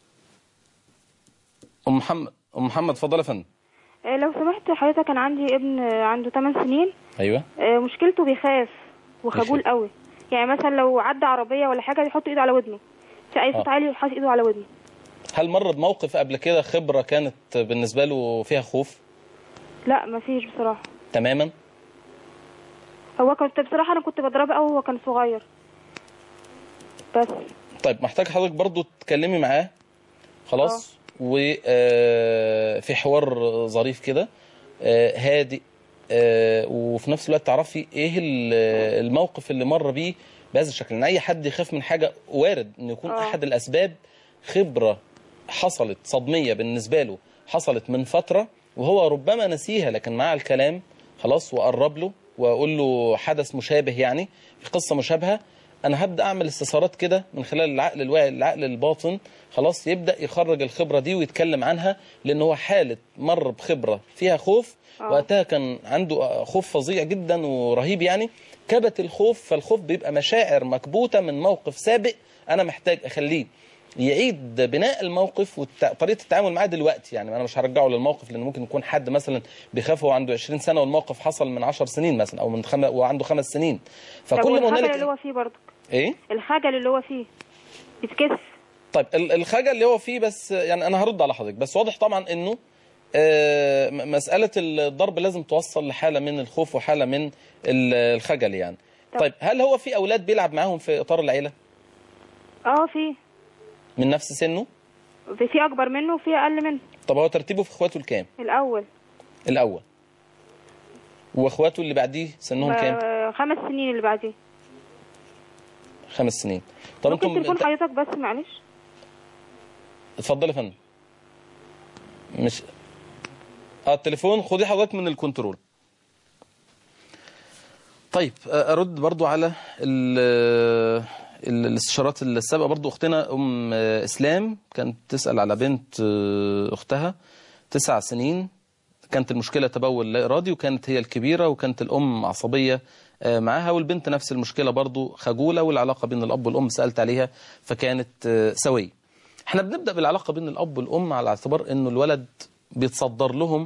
ام محمد اتفضل يا فندم. لو سمحت حضرتك، انا عندي ابن عنده 8 سنين. ايوه. مشكلته بيخاف وخجول قوي، يعني مثلا لو عدى عربيه ولا حاجه يحط ايده على ودنه، في اي صوت عالي يحط ايده على ودنه. هل مر بموقف قبل كده خبره كانت بالنسبه له فيها خوف؟ لا مفيش بصراحه. تماما. هو كنت بصراحه انا كنت بضربه قوي وهو كان صغير بس. طيب محتاج حضرتك برضو تتكلمي معاه خلاص وفي حوار ظريف كده هادئ، وفي نفس الوقت تعرفي ايه الموقف اللي مر بيه بهذا الشكل. ان اي حد يخاف من حاجه وارد ان يكون احد الاسباب خبره حصلت صدميه بالنسبه له، حصلت من فتره وهو ربما نسيها، لكن مع الكلام خلاص وقرب له واقول له حدث مشابه، يعني في قصه مشابهه، انا هبدا اعمل استثارات كده من خلال العقل الواعي العقل الباطن، خلاص يبدا يخرج الخبره دي ويتكلم عنها، لان هو حاله مر بخبره فيها خوف. وقتها كان عنده خوف فظيع جدا ورهيب، يعني كبت الخوف، فالخوف بيبقى مشاعر مكبوته من موقف سابق، انا محتاج اخليه يعيد بناء الموقف وطريقه التعامل معاه دلوقتي. يعني انا مش هرجعه للموقف، لان ممكن يكون حد مثلا بيخاف وهو عنده 20 سنه والموقف حصل من 10 سنين مثلا، او من وعنده 5 سنين. فكل ما الخجل اللي هو فيه برضه ايه؟ الخجل اللي هو فيه بيتكسف. طيب الخجل اللي هو فيه، بس يعني انا هرد على حضرتك، بس واضح طبعا انه مساله الضرب لازم توصل لحاله من الخوف وحاله من الخجل يعني. طيب هل هو في اولاد بيلعب معاهم في اطار العيله؟ في من نفس سنه؟ في اكبر منه وفي اقل منه. طب هو ترتيبه في اخواته الكام؟ الاول. واخواته اللي بعديه سنهم كام؟ 5 سنين اللي بعديه. 5 سنين. طب ممكن تليفون حضرتك بس معلش؟ اتفضل يا فندم. مش التليفون خدي حضرتك من الكنترول. طيب ارد برضو على الاستشارات السابقه. برضو اختنا اسلام كانت تسال على بنت اختها 9 سنين، كانت المشكله تبول لا ارادي، وكانت هي الكبيره، وكانت الام عصبيه معاها، والبنت نفس المشكله برضو خجوله، والعلاقه بين الاب والام سالت عليها فكانت سويه. احنا بنبدا بالعلاقه بين الاب والام على اعتبار انه الولد بيتصدر لهم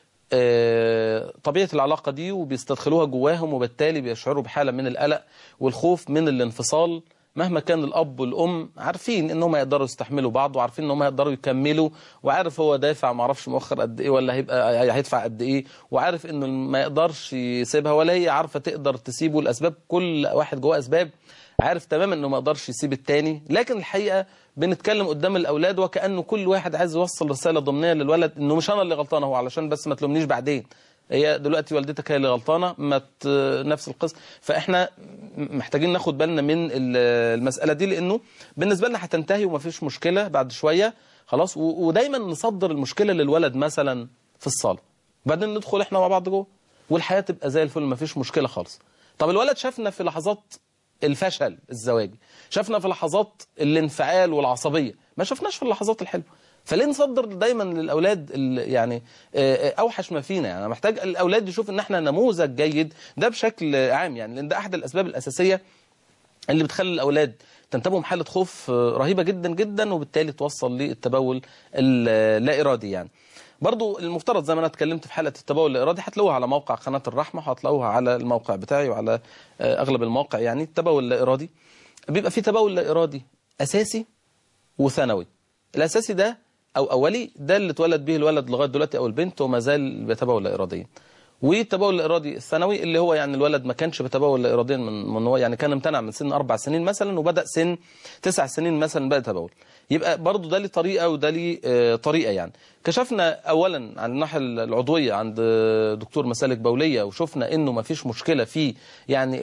طبيعة العلاقة دي وبيستدخلوها جواهم، وبالتالي بيشعروا بحالة من القلق والخوف من الانفصال. مهما كان الأب والأم عارفين إنهم يقدروا يستحملوا بعض، وعارفين إنهم يقدروا يكملوا، وعارف هو دافع معرفش مؤخر قد إيه ولا هيدفع قد إيه، وعارف إنه ما يقدرش يسيبها ولا هي عارفة تقدر تسيبه. الأسباب كل واحد جواه أسباب، عارف تماما إنه ما يقدرش يسيب التاني. لكن الحقيقة بنتكلم قدام الأولاد وكأنه كل واحد عايز يوصل رسالة ضمنية للولد إنه مش أنا اللي غلطانة، هو علشان بس ما تلومنيش بعدين، هي دلوقتي والدتك هي اللي غلطانة، نفس القصة. فإحنا محتاجين ناخد بالنا من المسألة دي، لأنه بالنسبة لنا هتنتهي وما فيش مشكلة بعد شوية خلاص. ودايما نصدر المشكلة للولد مثلا في الصالة، وبعدين ندخل إحنا مع بعض جوه والحياة تبقى زي الفل، ما فيش مشكلة خالص. طب الولد شافنا في لحظات الفشل الزواجي، شافنا في لحظات الانفعال والعصبية، ما شفناش في اللحظات الحلوة. فليه نصدر دايما للأولاد يعني أوحش ما فينا؟ يعني أنا محتاج الأولاد يشوف إن احنا نموذج جيد، ده بشكل عام يعني، لأن ده أحد الأسباب الأساسية اللي بتخلي الأولاد تنتابهم حالة خوف رهيبة جدا جدا، وبالتالي توصل للتبول اللا إرادي. يعني برضو المفترض زي ما أنا اتكلمت في حالة التبول اللا إرادي هتلاقوها على موقع قناة الرحمة، وهتلاقوها على الموقع بتاعي وعلى أغلب المواقع. يعني التبول اللا إرادي بيبقى فيه تبول لا إرادي أساسي وثانوي. الأساسي ده أو أولي ده اللي اتولد به الولد لغاية دلوقتي أو البنت وما زال بيتبول لا إراديا، والتبول الإرادي الثانوي اللي هو يعني الولد ما كانش بيتبول لا إراديا من هو يعني كان امتنع من سن 4 سنين مثلا، وبدأ سن 9 سنين مثلا بدأ يتبول. يبقى برضو ده ليه طريقة وده ليه طريقة. يعني كشفنا أولا عن الناحية العضوية عند دكتور مسالك بولية، وشفنا إنه ما فيش مشكلة في يعني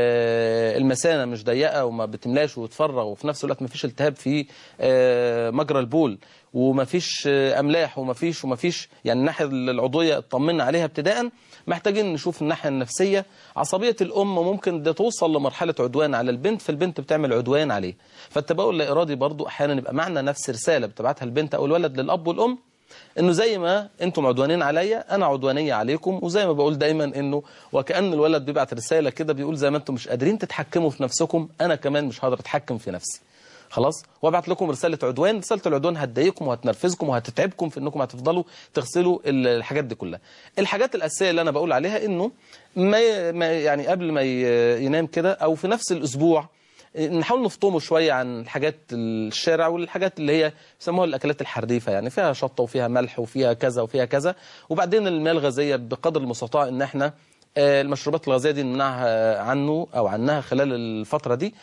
المثانة مش ضيقة وما بتملاش وتفرغ، وفي نفس الوقت ما فيش التهاب في مجرى البول، وما فيش أملاح وما فيش يعني الناحية العضوية اطمنا عليها ابتداء. محتاجين نشوف الناحية النفسية. عصبية الأم ممكن ده توصل لمرحلة عدوان على البنت، فالبنت بتعمل عدوان عليه. فالتبول اللا إرادي برضو أحيانا يبقى معنى نفس رسالة بتبعتها البنت أو الولد للأب والأم، إنه زي ما أنتم عدوانين عليا أنا عدوانية عليكم. وزي ما بقول دايما إنه وكأن الولد بيبعت رسالة كده بيقول زي ما أنتم مش قادرين تتحكموا في نفسكم أنا كمان مش هقدر أتحكم في نفسي خلاص، وابعت لكم رسالة عدوان. رسالة العدوان هتضايقكم وهتنرفزكم وهتتعبكم في انكم هتفضلوا تغسلوا الحاجات دي كلها. الحاجات الأساسية اللي انا بقول عليها انه ما يعني قبل ما ينام كده او في نفس الاسبوع نحاول نفطمه شوية عن الحاجات الشارع والحاجات اللي هي يسموها الأكلات الحريفة، يعني فيها شطة وفيها ملح وفيها كذا وفيها كذا. وبعدين المياه الغازية بقدر المستطاع ان احنا المشروبات الغازية دي نمنعها عنه أو عنها خلال الفترة دي.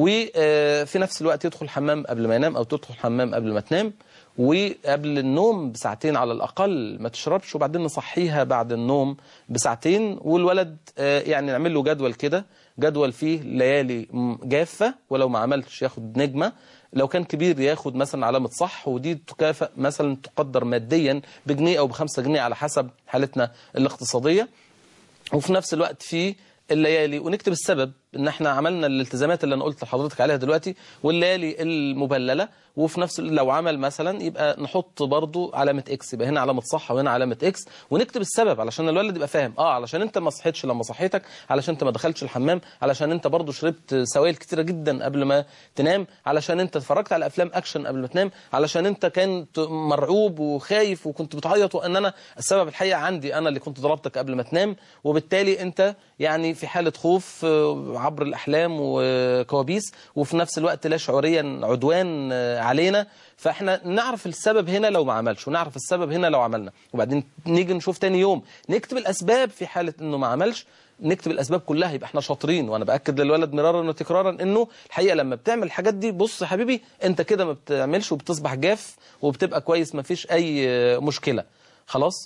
وفي نفس الوقت يدخل الحمام قبل ما ينام أو تدخل الحمام قبل ما تنام، وقبل النوم بساعتين على الأقل ما تشربش، وبعدين نصحيها بعد النوم بساعتين. والولد يعني نعمل له جدول كده، جدول فيه ليالي جافة، ولو ما عملتش ياخد نجمة، لو كان كبير ياخد مثلا علامة صح، ودي تكافئ مثلا تقدر ماديا بجنيه أو ب5 جنيه على حسب حالتنا الاقتصادية. وفي نفس الوقت في الليالي ونكتب السبب ان احنا عملنا الالتزامات اللي انا قلت لحضرتك عليها دلوقتي والليالي المبلله. وفي نفس لو عمل مثلا يبقى نحط برضو علامه اكس، يبقى هنا علامه صح وهنا علامه اكس، ونكتب السبب علشان الولد يبقى فاهم علشان انت ما صحيتش لما صحيتك، علشان انت ما دخلتش الحمام، علشان انت برضو شربت سوائل كتيره جدا قبل ما تنام، علشان انت اتفرجت على افلام اكشن قبل ما تنام، علشان انت كنت مرعوب وخايف وكنت بتعيط، وان انا السبب الحقيقه عندي انا اللي كنت ضربتك قبل ما تنام. وبالتالي انت يعني في حاله خوف عبر الأحلام وكوابيس، وفي نفس الوقت لا شعوريا عدوان علينا. فاحنا نعرف السبب هنا لو ما عملش، ونعرف السبب هنا لو عملنا، وبعدين نيجي نشوف تاني يوم نكتب الأسباب في حالة انه ما عملش. نكتب الاسباب كلها يبقى احنا شاطرين. وانا باكد للولد مرارا وتكرارا انه الحقيقه لما بتعمل الحاجات دي، بص يا حبيبي انت كده ما بتعملش وبتصبح جاف وبتبقى كويس، ما فيش اي مشكله خلاص.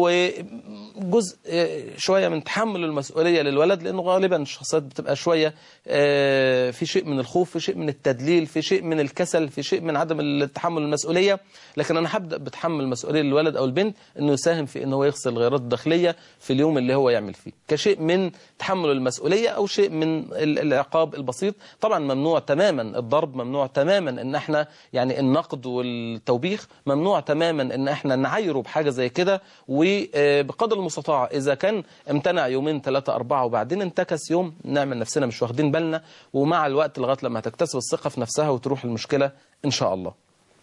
وجزء شويه من تحمل المسؤوليه للولد، لانه غالبا الشخصيات بتبقى شويه في شيء من الخوف، في شيء من التدليل، في شيء من الكسل، في شيء من عدم التحمل المسؤوليه. لكن انا هبدا بتحمل المسؤوليه للولد او البنت انه يساهم في انه هو يغسل الغيارات الداخليه في اليوم اللي هو يعمل فيه، كشيء من تحمل المسؤوليه او شيء من العقاب البسيط. طبعا ممنوع تماما الضرب، ممنوع تماما ان احنا يعني النقد والتوبيخ، ممنوع تماما ان احنا نعايره بحاجه زي كده. وبقدر المستطاع إذا كان امتنع يومين 3 4 وبعدين انتكس يوم، نعمل نفسنا مش واخدين بالنا، ومع الوقت لغاية لما تكتسب الثقة في نفسها وتروح المشكلة إن شاء الله.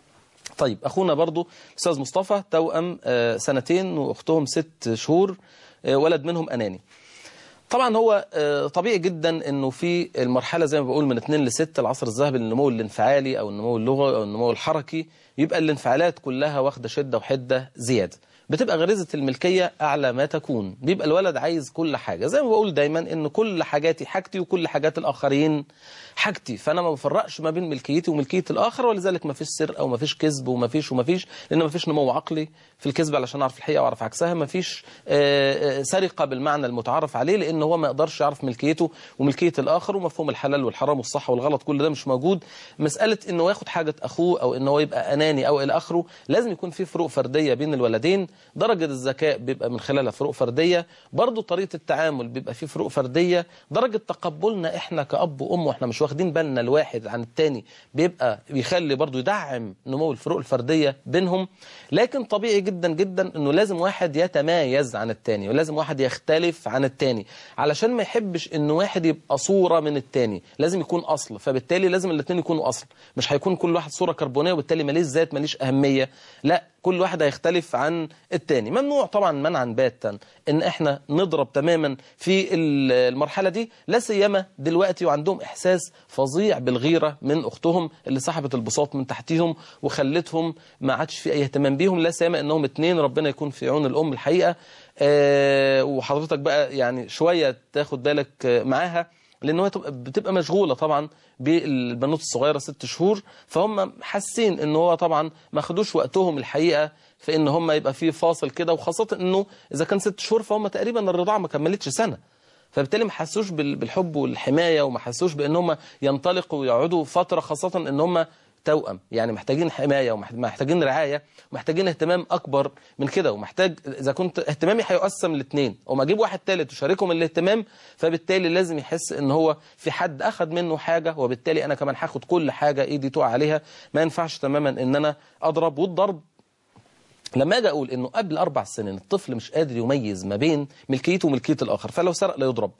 طيب أخونا برضو أستاذ مصطفى، توأم 2 وأختهم 6 شهور، ولد منهم أناني. طبعا هو طبيعي جدا انه في المرحله زي ما بقول من 2 ل6 العصر الذهبي للنمو الانفعالي او النمو اللغوي او النمو الحركي، يبقى الانفعالات كلها واخده شده وحده زياده، بتبقى غريزه الملكيه اعلى ما تكون، بيبقى الولد عايز كل حاجه. زي ما بقول دايما ان كل حاجاتي حاجتي وكل حاجات الاخرين حاجتي، فانا ما بفرقش ما بين ملكيتي وملكيه الاخر، ولذلك ما فيش سرقه وما فيش كذب وما فيش لان ما فيش نمو عقلي في الكذب علشان اعرف الحقيقه واعرف عكسها، ما فيش سرقه بالمعنى المتعارف عليه لان هو ما يقدرش يعرف ملكيته وملكيه الاخر، ومفهوم الحلال والحرام والصح والغلط كل ده مش موجود. مساله انه ياخد حاجه اخوه او انه يبقى اناني او الى اخره، لازم يكون في فروق فرديه بين الولدين، درجه الذكاء بيبقى من خلالها فروق فرديه، برضه طريقه التعامل بيبقى في فروق فرديه، درجه تقبلنا احنا كاب وام واحنا مش واخدين بالنا الواحد عن الثاني بيبقى بيخلي برضه يدعم نمو الفروق الفرديه بينهم. لكن طبيعي جدا جدا انه لازم واحد يتميز عن الثاني، ولازم واحد يختلف عن الثاني، علشان ما يحبش انه واحد يبقى صوره من الثاني، لازم يكون اصل، فبالتالي لازم الاثنين يكونوا اصل، مش هيكون كل واحد صوره كربونيه وبالتالي ماليش ذات ماليش اهميه، لا كل واحد هيختلف عن الثاني. ممنوع طبعا منعا باتا ان احنا نضرب تماما في المرحله دي، لا سيما دلوقتي وعندهم احساس فظيع بالغيره من اختهم اللي سحبت البساط من تحتهم وخلتهم ما عادش في اي اهتمام بيهم، لا سيما انهم 2، ربنا يكون في عون الام الحقيقه. وحضرتك بقى يعني شويه تاخد بالك معاها، لأنه هي بتبقى مشغولة طبعا بالبنوت الصغيرة 6 شهور، فهم حاسين ان هو طبعا ما خدوش وقتهم الحقيقة في ان هم يبقى في فاصل كده، وخاصة انه اذا كان 6 شهور فهم تقريبا الرضاعة ما كملتش سنة، فبالتالي ما حسوش بالحب والحماية، وما حسوش بان هم ينطلقوا ويقعدوا فترة، خاصة ان هم توأم، يعني محتاجين حماية ومحتاجين رعاية ومحتاجين اهتمام أكبر من كده، ومحتاج إذا كنت اهتمامي هيقسم ل2 وما أجيب واحد ثالث يشاركهم الاهتمام، فبالتالي لازم يحس إن هو في حد أخذ منه حاجة، وبالتالي أنا كمان هاخد كل حاجة إيدي تقع عليها. ما ينفعش تماما إن أنا أضرب، والضرب لما أجي أقول إنه قبل 4 سنين الطفل مش قادر يميز ما بين ملكيته وملكية الآخر، فلو سرق لا يضرب،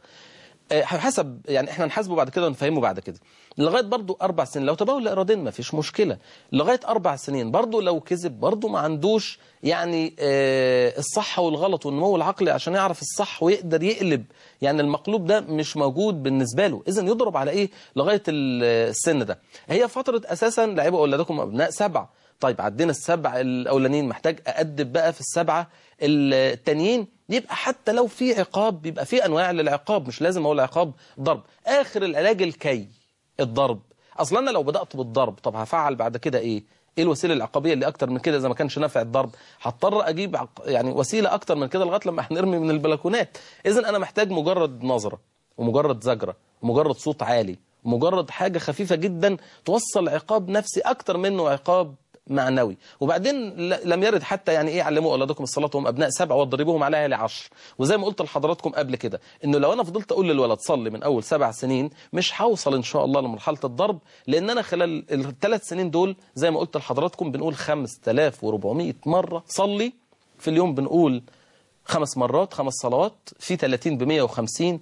حسب يعني احنا نحاسبه بعد كده ونفهمه بعد كده. لغايه برضو 4 سنين لو تبول لا اراديا ما فيش مشكله، لغايه 4 سنين برضو لو كذب برضو ما عندوش يعني الصح والغلط والنمو العقلي عشان يعرف الصح ويقدر يقلب، يعني المقلوب ده مش موجود بالنسبه له. اذا يضرب على ايه لغايه السن ده؟ هي فتره اساسا لعبوا اولادكم ابناء 7. طيب عدينا ال7 الاولانيين، محتاج اادب بقى في ال7 التانيين، يبقى حتى لو في عقاب بيبقى في انواع للعقاب، مش لازم هو العقاب ضرب. اخر العلاج الكي الضرب. اصلا انا لو بدات بالضرب طب هفعل بعد كده ايه الوسيله العقابيه اللي اكتر من كده؟ اذا ما كانش نافع الضرب هضطر اجيب يعني وسيله اكتر من كده لغايه لما هنرمي من البلكونات. اذا انا محتاج مجرد نظره ومجرد زجره ومجرد صوت عالي ومجرد حاجه خفيفه جدا توصل عقاب نفسي اكتر منه عقاب معنوي. وبعدين لم يرد حتى يعني ايه علموا اولادكم الصلاه وهم ابناء 7 واضربوهم عليها ل10. وزي ما قلت لحضراتكم قبل كده انه لو انا فضلت اقول للولد صلي من اول 7 سنين مش هوصل ان شاء الله لمرحله الضرب، لان انا خلال ال3 سنين دول زي ما قلت لحضراتكم بنقول 5400 مره صلي في اليوم، بنقول 5 مرات 5 صلوات في 30 ب150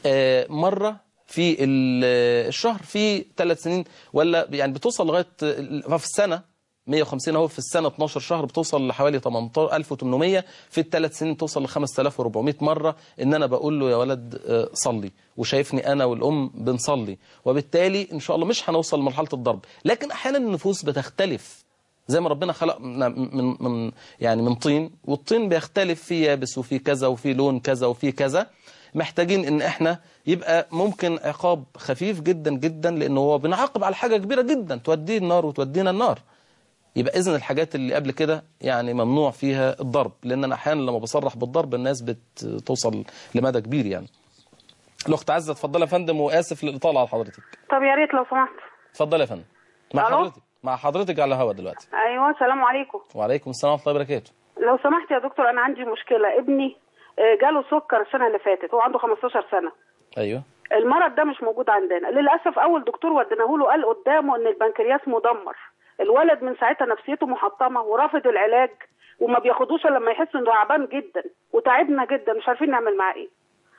مره في الشهر في 3 سنين، ولا يعني بتوصل لغايه في السنه 150 اهو، في السنة 12 شهر بتوصل لحوالي 18800، في ال3 سنين توصل ل 5400 مرة ان انا بقول له يا ولد صلي، وشايفني انا والام بنصلي، وبالتالي ان شاء الله مش هنوصل لمرحلة الضرب. لكن احيانا النفوس بتختلف، زي ما ربنا خلقنا من طين، والطين بيختلف فيه يابس وفيه كذا وفيه لون كذا وفيه كذا. محتاجين ان احنا يبقى ممكن عقاب خفيف جدا جدا، لانه هو بنعاقب على حاجة كبيرة جدا توديه النار وتودينا النار. يبقى اذن الحاجات اللي قبل كده يعني ممنوع فيها الضرب، لان انا احيانا لما بصرح بالضرب الناس بتوصل لمدى كبير يعني. الاخت عزه اتفضلي يا فندم، واسف للاطاله على حضرتك. طب يا ريت لو سمحت. اتفضلي يا فندم. مع حضرتك على الهواء دلوقتي. ايوه السلام عليكم. وعليكم السلام ورحمه الله وبركاته. لو سمحت يا دكتور، انا عندي مشكله. ابني جاله سكر السنه اللي فاتت، هو عنده 15 سنه. ايوه. المرض ده مش موجود عندنا للاسف. اول دكتور وديناه له قال قدامه ان البنكرياس مدمر. الولد من ساعتها نفسيته محطمه ورافض العلاج، وما بياخدوش الا لما يحس انه تعبان جدا، وتعبنا جدا مش عارفين نعمل معاه ايه.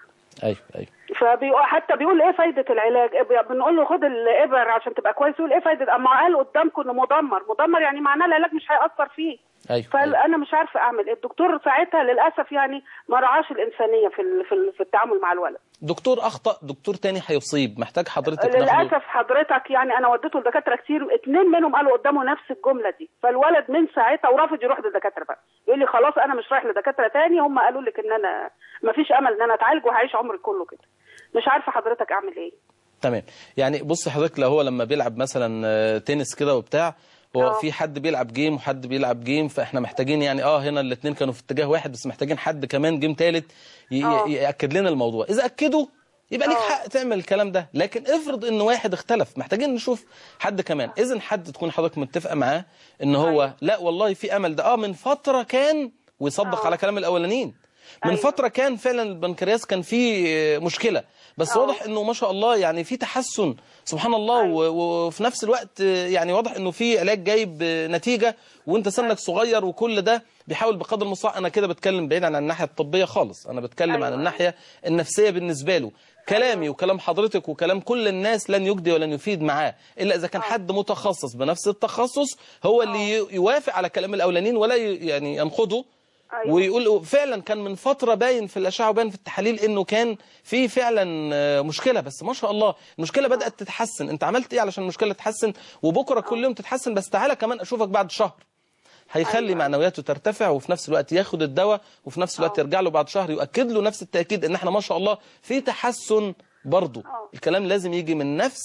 ايوه. حتى بيقول ايه فايده العلاج، بنقول له خد الابر عشان تبقى كويس، يقول ايه فايده، اما قال قدامكم انه مدمر يعني معناه العلاج مش هيأثر فيه. أيوة. فانا مش عارفه اعمل ايه. الدكتور ساعتها للاسف يعني ما رعاش الانسانيه في التعامل مع الولد. دكتور اخطا، دكتور تاني هيصيب، محتاج حضرتك للاسف حضرتك يعني انا وديته لدكاتره كتير، 2 منهم قالوا قدامه نفس الجمله دي، فالولد من ساعتها ورافض يروح للدكاتره بقى، يقول لي خلاص انا مش رايح لدكاتره تاني، هم قالوا لك ان انا ما فيش امل ان انا اتعالج وهعيش عمري كله كده. مش عارفه حضرتك اعمل ايه. تمام. يعني بص حضرتك، لو هو لما بيلعب مثلا تنس كده وبتاع، هو في حد بيلعب جيم وحد بيلعب جيم، فاحنا محتاجين يعني هنا الاثنين كانوا في اتجاه واحد، بس محتاجين حد كمان جيم ثالث ياكد لنا الموضوع. اذا اكدوا يبقى ليك حق تعمل الكلام ده، لكن افرض ان واحد اختلف، محتاجين نشوف حد كمان. اذا حد تكون حضرتك متفقه معاه ان هو لا والله في امل ده من فتره كان، ويصدق على كلام الاولانيين، من فترة كان فعلا البنكرياس كان فيه مشكلة، بس واضح انه ما شاء الله يعني في تحسن سبحان الله. وفي نفس الوقت يعني واضح انه في علاج جايب نتيجة، وانت سنك صغير، وكل ده بيحاول بقدر المستطاع. انا كده بتكلم بعيد عن الناحية الطبية خالص، انا بتكلم عن الناحية النفسية بالنسبة له. كلامي وكلام حضرتك وكلام كل الناس لن يجدي ولن يفيد معاه إلا إذا كان حد متخصص بنفس التخصص هو اللي يوافق على كلام الأولانيين ولا يعني ينقضه. ويقول فعلا كان من فترة باين في الأشعة وباين في التحاليل إنه كان في فعلا مشكلة، بس ما شاء الله المشكلة بدأت تتحسن. أنت عملت إيه علشان المشكلة تتحسن؟ وبكرة كل يوم تتحسن، بس تعالى كمان أشوفك بعد شهر. هيخلي معنوياته ترتفع، وفي نفس الوقت ياخد الدواء، وفي نفس الوقت يرجع له بعد شهر يؤكد له نفس التأكيد إن احنا ما شاء الله في تحسن. برضه الكلام لازم يجي من نفس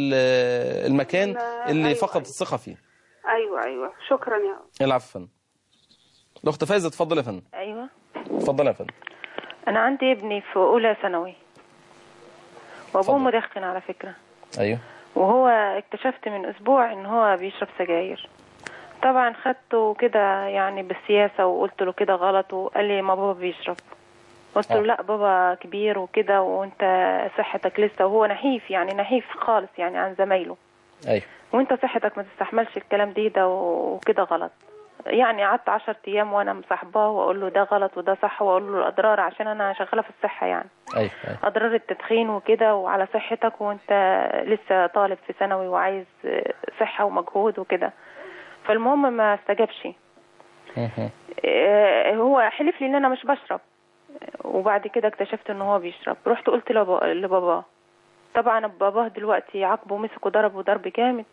المكان اللي فقد الثقة فيه. أيوة شكرا يا العفو. الأخت فايزة اتفضل يا فندم. ايوه اتفضل يا فندم. انا عندي ابني في اولى ثانوي وابوه مدخن على فكرة. ايوه. وهو اكتشفت من اسبوع ان هو بيشرب سجاير. طبعا خدته كده يعني بالسياسة وقلت له كده غلط، وقال لي ما بابا بيشرب. قلت له لا بابا كبير وكده وانت صحتك لسه، وهو نحيف يعني نحيف خالص يعني عن زمايله. ايوه. وانت صحتك ما تستحملش الكلام ده وكده غلط. يعني قعدت 10 ايام وانا مصاحباه واقول له ده غلط وده صح، واقول له الاضرار عشان انا شغاله في الصحه يعني. أيوة. اضرار التدخين وكده وعلى صحتك، وانت لسه طالب في ثانوي وعايز صحه ومجهود وكده. فالمهم ما استجابش. هو حلف لي ان انا مش بشرب، وبعد كده اكتشفت ان هو بيشرب. رحت قلت لباباه. طبعا باباه دلوقتي عاقبه ومسك وضربه ضرب جامد.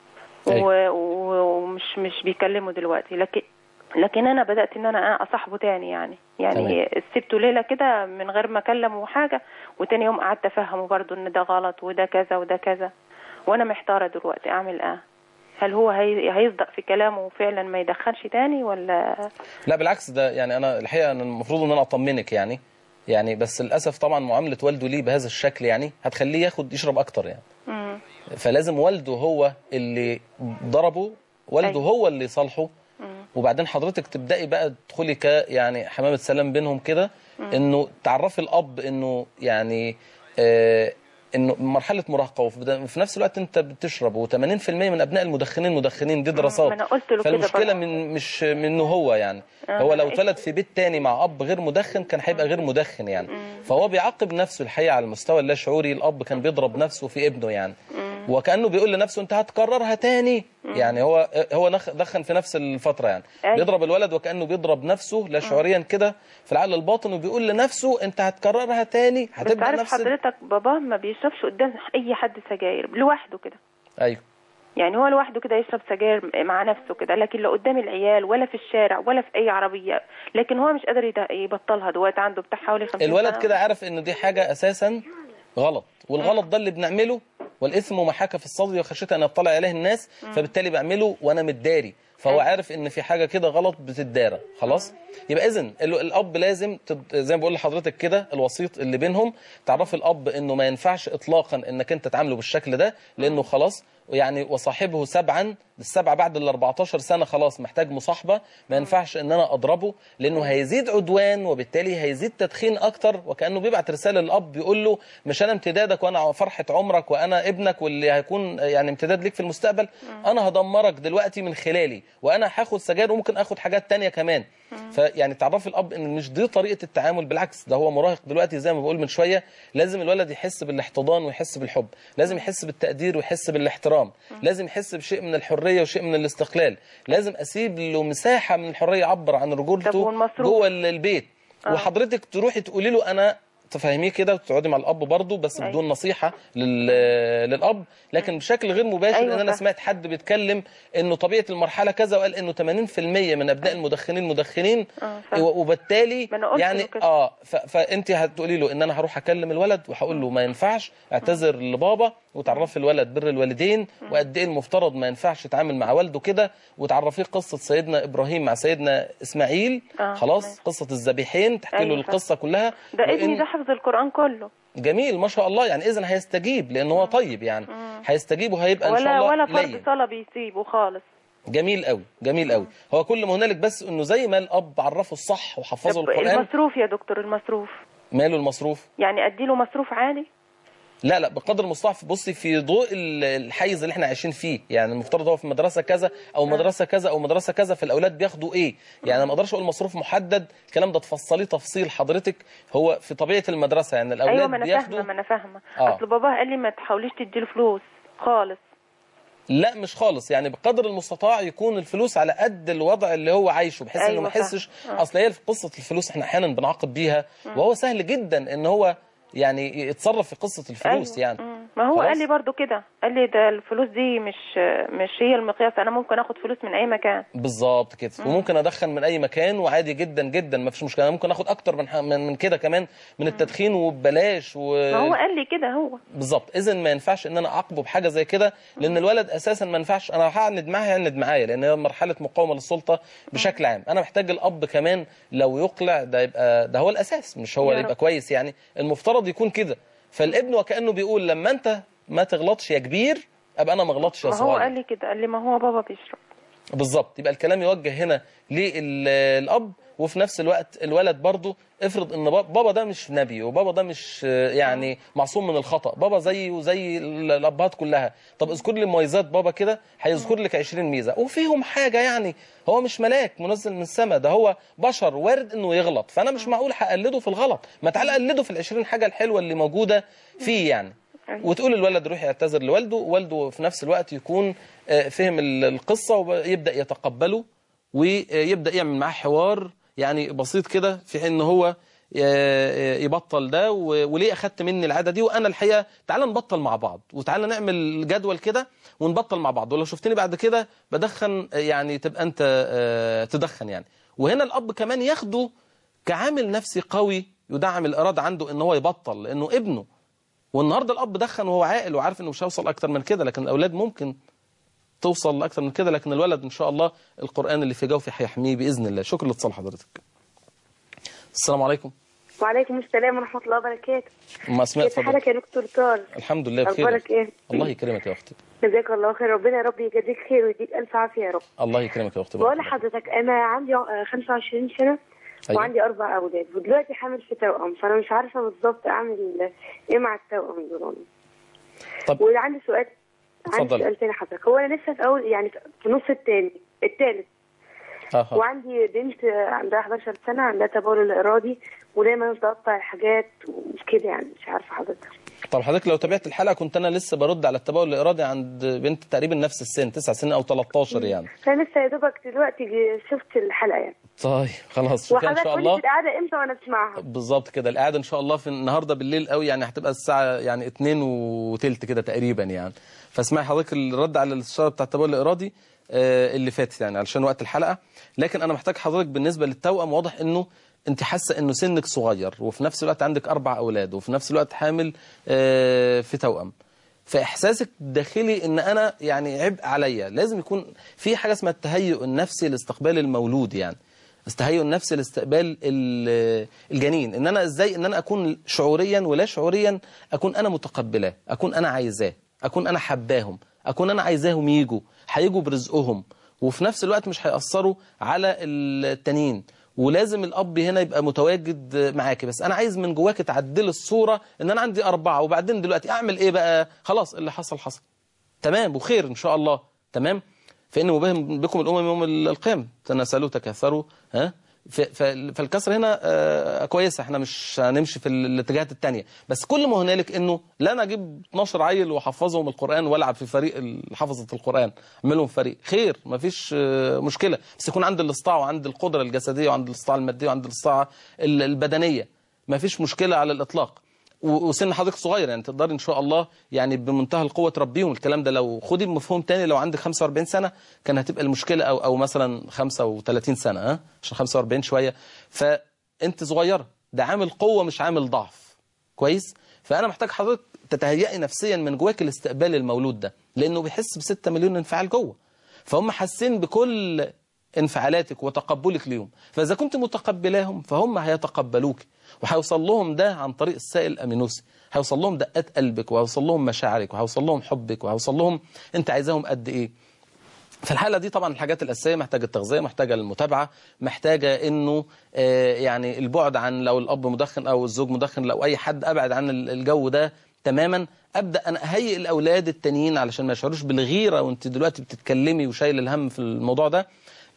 ومش بيكلمه دلوقتي، لكن انا بدات ان انا اصاحبه تاني يعني سبته ليله كده من غير ما اكلمه حاجه، وتاني يوم قعدت افهمه برضو ان ده غلط وده كذا وده كذا. وانا محتاره دلوقتي اعمل ايه؟ هل هو هيصدق في كلامه وفعلا ما يدخنش تاني ولا لا؟ بالعكس، ده يعني انا الحقيقه أنا المفروض ان انا اطمنك يعني بس للاسف طبعا معامله والده ليه بهذا الشكل يعني هتخليه يشرب اكتر يعني. فلازم والده هو اللي ضربه، والده هو اللي صالحه. وبعدين حضرتك تبدأي بقى تدخلي يعني حمامة سلام بينهم كده، انه تعرفي الاب انه يعني انه مرحلة مراهقة وفي نفس الوقت انت بتشرب، و80% من ابناء المدخنين مدخنين، دي دراسات. أنا قلت له فالمشكلة مش منه هو يعني. هو لو اتولد في بيت تاني مع اب غير مدخن كان هيبقى غير مدخن يعني. فهو بيعاقب نفسه الحقيقة على المستوى اللاشعوري. الاب كان بيضرب نفسه في ابنه يعني، وكأنه بيقول لنفسه انت هتكررها تاني. يعني هو دخن في نفس الفترة يعني. بيضرب الولد وكأنه بيضرب نفسه لا شعوريا كده في العقل الباطن، وبيقول لنفسه انت هتكررها تاني، هتبقى نفس. حضرتك باباه ما بيشربش قدام اي حد سجاير، لوحده كده. ايوه. يعني هو لوحده كده يشرب سجاير مع نفسه كده، لكن لا قدام العيال ولا في الشارع ولا في اي عربيه، لكن هو مش قادر يبطلها دلوقتي، عنده بتاع حوالي 50 الولد سنة. كده عارف ان دي حاجه اساسا غلط، والغلط ده اللي بنعمله، والاثم ما حاك في الصدر وخشيت ان يطلع عليه الناس، فبالتالي بعمله وانا متداري، فهو عارف ان في حاجه كده غلط بتتدارى خلاص. يبقى اذن الاب لازم زي ما بقول لحضرتك كده، الوسيط اللي بينهم تعرف الاب انه ما ينفعش اطلاقا انك انت تعامله بالشكل ده، لانه خلاص يعني وصاحبه سبعا، السبعه بعد ال 14 سنه خلاص محتاج مصاحبه، ما ينفعش ان انا اضربه لانه هيزيد عدوان، وبالتالي هيزيد تدخين اكتر، وكانه بيبعت رساله للاب بيقول له مش انا امتدادك وانا فرحه عمرك وانا ابنك واللي هيكون يعني امتداد ليك في المستقبل، انا هدمرك دلوقتي من خلالي، وانا هاخد سجاير وممكن اخد حاجات تانية كمان. فيعني تعرفي الاب ان مش دي طريقه التعامل، بالعكس ده هو مراهق دلوقتي زي ما بقول من شويه، لازم الولد يحس بالاحتضان ويحس بالحب، لازم يحس بالتقدير ويحس بالاحترام، لازم يحس بشيء من الحريه وشيء من الاستقلال، لازم اسيب له مساحه من الحريه يعبر عن رجولته جوه البيت. وحضرتك تروحي تقولي له انا تفهميه كده وتقعدي مع الاب برضه، بس بدون نصيحه للاب، لكن بشكل غير مباشر. ان انا سمعت حد بيتكلم انه طبيعه المرحله كذا، وقال انه 80% من ابناء المدخنين مدخنين، وبالتالي يعني فانت هتقولي له ان انا هروح اكلم الولد وهقول له ما ينفعش، اعتذر لبابا، وتعرفي الولد بر الوالدين وقد ايه المفترض ما ينفعش يتعامل مع والده كده، وتعرفيه قصه سيدنا ابراهيم مع سيدنا اسماعيل، خلاص قصه الذبيحين، تحكي له القصه كلها. ده ابني ده حفظ القرآن كله. جميل ما شاء الله، يعني اذا هيستجيب لان هو طيب، يعني هيستجيب وهيبقى ان شاء الله ولا فرض صلاه بيسيبه خالص. جميل قوي جميل قوي. هو كل ما هنالك بس انه زي ما الاب عرفه الصح وحفظه القرآن. المصروف يا دكتور، المصروف ماله المصروف؟ يعني ادي له مصروف عالي؟ لا بقدر المستطاع. بصي في ضوء الحيز اللي احنا عايشين فيه، يعني المفترض هو في مدرسه كذا او مدرسه كذا او مدرسه كذا، فالاولاد بياخدوا ايه، يعني انا ما اقدرش اقول مصروف محدد، الكلام ده تفصليه تفصيل حضرتك، هو في طبيعه المدرسه يعني الاولاد أيوة بياخدوا. ما انا فاهمه اصل باباه قال لي ما تحاوليش تديله فلوس خالص. لا مش خالص، يعني بقدر المستطاع يكون الفلوس على قد الوضع اللي هو عايشه، بحيث انه ما يحسش. اصل هي في قصه الفلوس احنا احيانا بنعاقب بيها، وهو سهل جدا ان هو يعني يتصرف في قصة الفلوس. يعني ما هو قال لي برضو كده، قال لي ده الفلوس دي مش هي المقياس، انا ممكن اخد فلوس من اي مكان. بالظبط كده. وممكن ادخن من اي مكان وعادي جدا جدا ما فيش مشكله، ممكن اخد اكتر من كده كمان من التدخين وببلاش ما هو قال لي كده هو بالظبط. اذا ما ينفعش ان انا اعاقبه بحاجه زي كده، لان الولد اساسا ما ينفعش انا هعند معاه هيعند معايا، لان هي مرحله مقاومه للسلطه بشكل عام. انا محتاج الاب كمان لو يقلع ده يبقى ده هو الاساس، مش هو اللي يبقى كويس، يعني المفترض يكون كده. فالابن وكأنه بيقول لما انت ما تغلطش يا كبير ابقى انا ما اغلطش يا صغير. ما هو قال لي كده، قال لي ما هو بابا بيشرب. بالظبط. يبقى الكلام يوجه هنا للاب، وفي نفس الوقت الولد برضه افرض ان بابا ده مش نبي، وبابا ده مش يعني معصوم من الخطأ، بابا زيه وزي الابهات كلها. طب اذكر لي مميزات بابا كده، هيذكر لك 20 ميزه وفيهم حاجه، يعني هو مش ملاك منزل من السماء، ده هو بشر وارد انه يغلط، فانا مش معقول هقلده في الغلط، ما تعالى قلده في ال20 حاجه الحلوه اللي موجوده فيه يعني. وتقول الولد روح يعتذر لوالده، والده في نفس الوقت يكون فهم القصه ويبدا يتقبله، ويبدا يعمل معاه حوار يعني بسيط كده، في ان هو يبطل ده، وليه اخدت مني العاده دي، وانا الحقيقه تعالى نبطل مع بعض، وتعالى نعمل جدول كده ونبطل مع بعض، ولو شفتني بعد كده بدخن يعني تبقى انت تدخن يعني. وهنا الاب كمان ياخده كعامل نفسي قوي يدعم الاراده عنده ان هو يبطل، لانه ابنه. والنهارده الاب دخن وهو عاقل وعارف انه مش هيوصل اكتر من كده، لكن الاولاد ممكن توصل لاكتر من كده، لكن الولد ان شاء الله القرآن اللي في جوفه هيحميه باذن الله. شكرا لاتصال حضرتك. السلام عليكم. وعليكم السلام ورحمه الله وبركاته. ام اسماء اتفضل. كيف حالك يا دكتور طارق؟ الحمد لله بخير. اخبارك ايه؟ الله يكرمك يا اختي. جزاك الله خير، ربنا يا رب يجازيك خير ويديك الف عافيه يا رب. الله يكرمك يا اختي. بقول لحضرتك انا عندي 25 سنه. أيوة. وعندي 4 اولاد، ودلوقتي حامل في توأم، فانا مش عارفه بالظبط اعمل ايه مع التوأم دول. طب وعندي سؤال، عندي سؤال تاني حضرتك. هو انا لسه في اول يعني في نص الثالث. وعندي بنت عندها 11 سنه، عندها تبول ارادي، ودايما بتقطع الحاجات وكده، يعني مش عارفه حضرتك. طب حضرتك لو تابعت الحلقه كنت انا لسه برد على التبول الارادي عند بنت تقريبا نفس السن 9 سنين او 13 يعني. فانا لسه يا دوبك دلوقتي شفت الحلقه يعني. طيب خلاص شوف ان شاء الله. وحضرتك القعده امتى وانا اسمعها؟ بالظبط كده، القعده ان شاء الله في النهارده بالليل قوي يعني، هتبقى الساعه يعني 2:03 كده تقريبا يعني. فاسمعي حضرتك الرد على الاستشاره بتاع التبول الارادي اللي فاتت يعني علشان وقت الحلقه. لكن انا محتاج حضرتك بالنسبه للتوأم، واضح انه انت حاسه انه سنك صغير وفي نفس الوقت عندك 4 اولاد وفي نفس الوقت حامل في توأم. فاحساسك الداخلي ان انا يعني عبء عليا، لازم يكون في حاجه اسمها التهيؤ النفسي لاستقبال المولود يعني. التهيؤ النفسي لاستقبال الجنين، ان انا ازاي ان انا اكون شعوريا ولا شعوريا اكون انا متقبلاه، اكون انا عايزاه، اكون انا حباهم، اكون انا عايزاهم يجوا، هيجوا برزقهم وفي نفس الوقت مش هيأثروا على التانيين. ولازم الأب هنا يبقى متواجد معاكي، بس أنا عايز من جواك تعدل الصورة إن أنا عندي 4 وبعدين دلوقتي أعمل إيه بقى؟ خلاص اللي حصل حصل. تمام وخير إن شاء الله. تمام. فإن مباهم بكم الأمم يوم القيامة تناسلوا تكاثروا فالكسر هنا كويسة، احنا مش هنمشي في الاتجاهات التانية، بس كل ما هنالك انه لا انا اجيب 12 عيل وحفظهم القرآن والعب في فريق حفظة القرآن، اعملهم فريق خير مفيش مشكلة، بس يكون عندي الاستطاعة وعندي القدرة الجسدية وعندي الاستطاعة المادية وعندي الاستطاعة البدنية، مفيش مشكلة على الإطلاق. وسن حضرتك صغير يعني تقدر ان شاء الله يعني بمنتهى القوه تربيهم. الكلام ده لو خدي بمفهوم تاني، لو عندك 45 سنه كان هتبقى المشكله او مثلا 35 سنه عشان 45 شويه، فانت صغيره، ده عامل قوه مش عامل ضعف. كويس. فانا محتاج حضرتك تتهيئي نفسيا من جواك لاستقبال المولود ده، لانه بيحس ب6 مليون انفعال جوه، فهم حاسين بكل انفعالاتك وتقبلك ليهم، فاذا كنت متقبلاهم فهم هيتقبلوك، وهيوصل لهم ده عن طريق السائل الامينوسي، هيوصل لهم دقات قلبك وهيوصل لهم مشاعرك وهيوصل لهم حبك وهيوصل لهم انت عايزاهم قد ايه. في الحالة دي طبعا الحاجات الأساسية محتاجة التغذية، محتاجة المتابعة، محتاجة انه يعني البعد عن لو الأب مدخن أو الزوج مدخن، لو أي حد أبعد عن الجو ده تماما. أبدأ أنا أهيئ الأولاد التانيين علشان ما يشعروش بالغيرة وانت دلوقتي بتتكلمي وشايل الهم في الموضوع ده،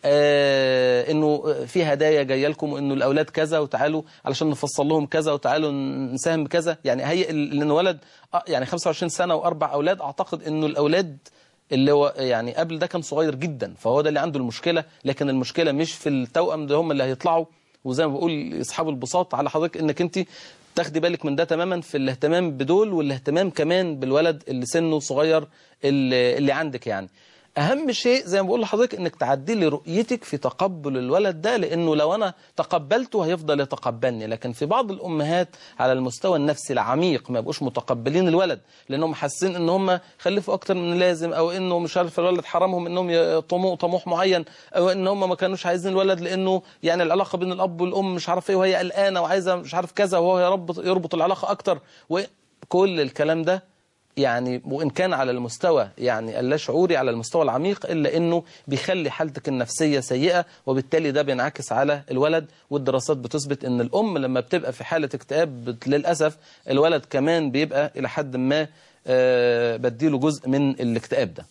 انه في هدايا جايه لكم وانه الاولاد كذا وتعالوا علشان نفصل لهم كذا وتعالوا نساهم بكذا. يعني هيئ لان ولد يعني 25 سنه و4 اولاد، اعتقد انه الاولاد اللي هو يعني قبل ده كان صغير جدا، فهو ده اللي عنده المشكله، لكن المشكله مش في التوأم ده، هم اللي هيطلعوا وزي ما بقول اصحاب البساط. على حضرتك انك انت تاخدي بالك من ده تماما في الاهتمام بدول، والاهتمام كمان بالولد اللي سنه صغير اللي عندك. يعني أهم شيء زي ما بقول لحضرتك إنك تعدلي رؤيتك في تقبل الولد ده، لأنه لو أنا تقبلته هيفضل يتقبلني. لكن في بعض الأمهات على المستوى النفسي العميق ما يبقوش متقبلين الولد، لأنهم حاسين إن هم خلفوا أكتر من اللازم، أو إنه مش عارف الولد حرمهم إنهم يطموا طموح معين، أو إن هم ما كانوش عايزين الولد لأنه يعني العلاقة بين الأب والأم مش عارف إيه، وهي قلقانة وعايزة مش عارف كذا، وهو يربط العلاقة أكتر، وكل الكلام ده يعني وإن كان على المستوى يعني اللاشعوري على المستوى العميق، إلا إنه بيخلي حالتك النفسية سيئة، وبالتالي ده بينعكس على الولد. والدراسات بتثبت إن الأم لما بتبقى في حالة اكتئاب للأسف الولد كمان بيبقى إلى حد ما بديله جزء من الاكتئاب ده.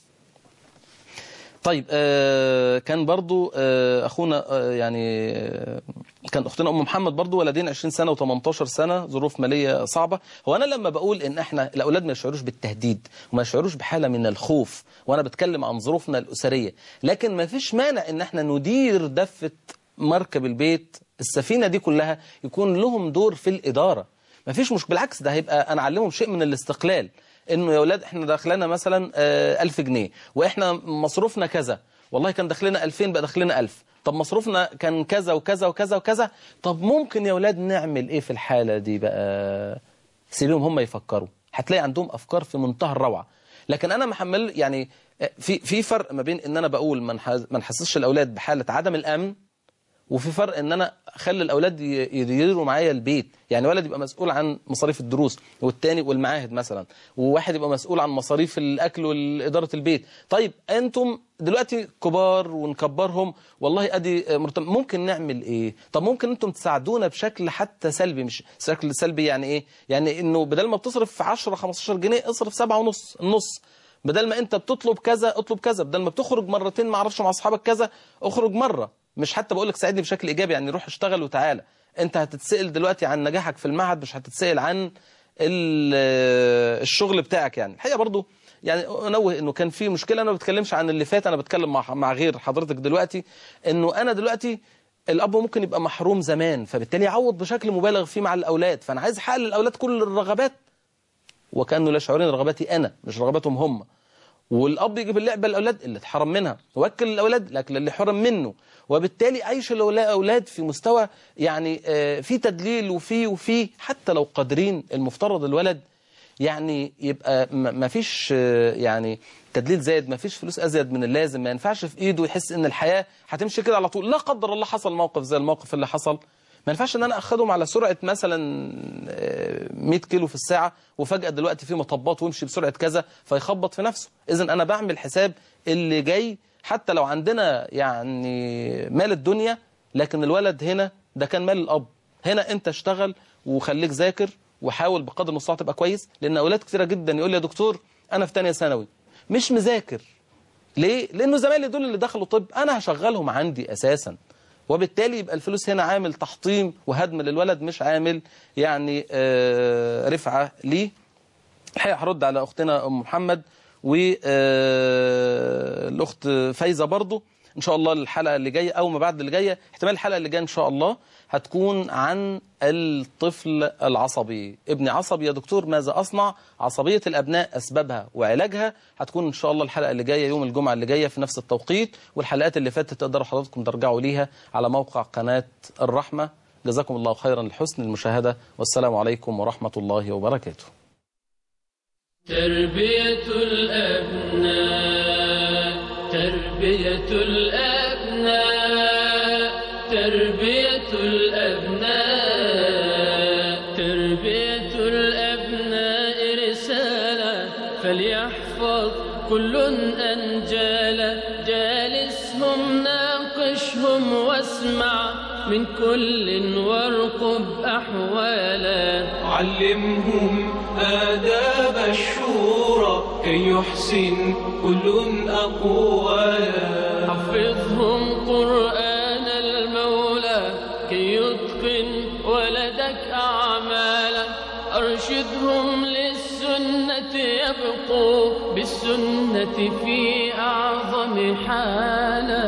طيب كان برضو أخونا يعني كان أختنا أم محمد برضو ولدين 20 سنة و18 سنة، ظروف مالية صعبة. هو أنا لما بقول إن إحنا الأولاد ما يشعروش بالتهديد وما يشعروش بحالة من الخوف، وأنا بتكلم عن ظروفنا الأسرية، لكن ما فيش مانع إن إحنا ندير دفة مركب البيت، السفينة دي كلها يكون لهم دور في الإدارة. ما فيش مش بالعكس، ده هيبقى أنا أعلمهم شيء من الاستقلال، انه يا اولاد احنا داخلنا مثلا 1000 جنيه واحنا مصروفنا كذا، والله كان داخلنا 2000 بقى داخلنا 1000، طب مصروفنا كان كذا وكذا وكذا وكذا، طب ممكن يا اولاد نعمل ايه في الحالة دي بقى؟ سيبهم هم يفكروا، هتلاقي عندهم افكار في منتهى الروعة. لكن انا محمل يعني في فرق ما بين ان انا بقول ما نحسسش الاولاد بحالة عدم الامن، وفي فرق ان انا اخلي الاولاد يديروا معايا البيت. يعني ولد يبقى مسؤول عن مصاريف الدروس، والتاني والمعاهد مثلا، وواحد يبقى مسؤول عن مصاريف الاكل واداره البيت. طيب انتم دلوقتي كبار ونكبرهم، والله ادي ممكن نعمل ايه؟ طب ممكن انتم تساعدونا بشكل حتى سلبي، مش شكل سلبي يعني ايه؟ يعني انه بدل ما بتصرف 10 15 جنيه اصرف 7.5 النص، بدل ما انت بتطلب كذا اطلب كذا، بدل ما بتخرج مرتين ما اعرفش مع اصحابك كذا اخرج مره. مش حتى بقول لك ساعدني بشكل ايجابي، يعني روح اشتغل وتعالى. انت هتتسأل دلوقتي عن نجاحك في المعهد، مش هتتسأل عن الشغل بتاعك. يعني الحقيقة برضو يعني انوه انه كان في مشكلة، انا ما بتكلمش عن اللي فات، انا بتكلم مع غير حضرتك دلوقتي، انه انا دلوقتي الاب ممكن يبقى محروم زمان، فبالتالي يعوض بشكل مبالغ فيه مع الاولاد، فانا عايز احقق للاولاد كل الرغبات وكانه لا شعورين رغباتي انا مش رغباتهم هم. والاب يجيب اللعبه للاولاد اللي اتحرم منها، ووكل الاولاد الاكل اللي حرم منه، وبالتالي عيش الاولاد في مستوى يعني في تدليل وفي حتى لو قادرين، المفترض الولد يعني يبقى ما فيش يعني تدليل زايد، ما فيش فلوس ازيد من اللازم، ما ينفعش في ايده يحس ان الحياه هتمشي كده على طول، لا قدر الله حصل موقف زي الموقف اللي حصل، ما ينفعش ان انا اخدهم على سرعه مثلا 100 كيلو في الساعه وفجاه دلوقتي في مطبات ويمشي بسرعه كذا فيخبط في نفسه. اذا انا بعمل حساب اللي جاي، حتى لو عندنا يعني مال الدنيا، لكن الولد هنا ده كان مال الاب. هنا انت اشتغل وخليك ذاكر وحاول بقدر المستطاع تبقى كويس، لان اولاد كثيره جدا يقول لي يا دكتور انا في ثانيه ثانوي مش مذاكر. ليه؟ لانه زمايلي دول اللي دخلوا طب انا هشغلهم عندي اساسا، وبالتالي يبقى الفلوس هنا عامل تحطيم وهدم للولد، مش عامل يعني رفعه ليه. الحقيقه هرد على اختنا ام محمد والاخت فايزه برضو ان شاء الله. الحلقه اللي جايه او ما بعد اللي جايه، احتمال الحلقه اللي جايه ان شاء الله هتكون عن الطفل العصبي. ابني عصبي يا دكتور ماذا أصنع؟ عصبية الأبناء أسبابها وعلاجها، هتكون إن شاء الله الحلقة اللي جاية يوم الجمعة اللي جاية في نفس التوقيت. والحلقات اللي فاتت تقدروا حضراتكم ترجعوا ليها على موقع قناة الرحمة. جزاكم الله خيرا لحسن المشاهدة، والسلام عليكم ورحمة الله وبركاته. تربية الأبناء، تربية الأبناء، تربية الأبناء، تربية الأبناء رسالة فليحفظ كل أنجالا، جالسهم ناقشهم واسمع من كل وارقب أحوالا، علمهم آداب الشورى كي يحسن كل أقوالا، حفظهم قرآن المولى كي يتقن ولدك أعمالا، أرشدهم للسنة يبقوا بالسنة في أعظم حالا.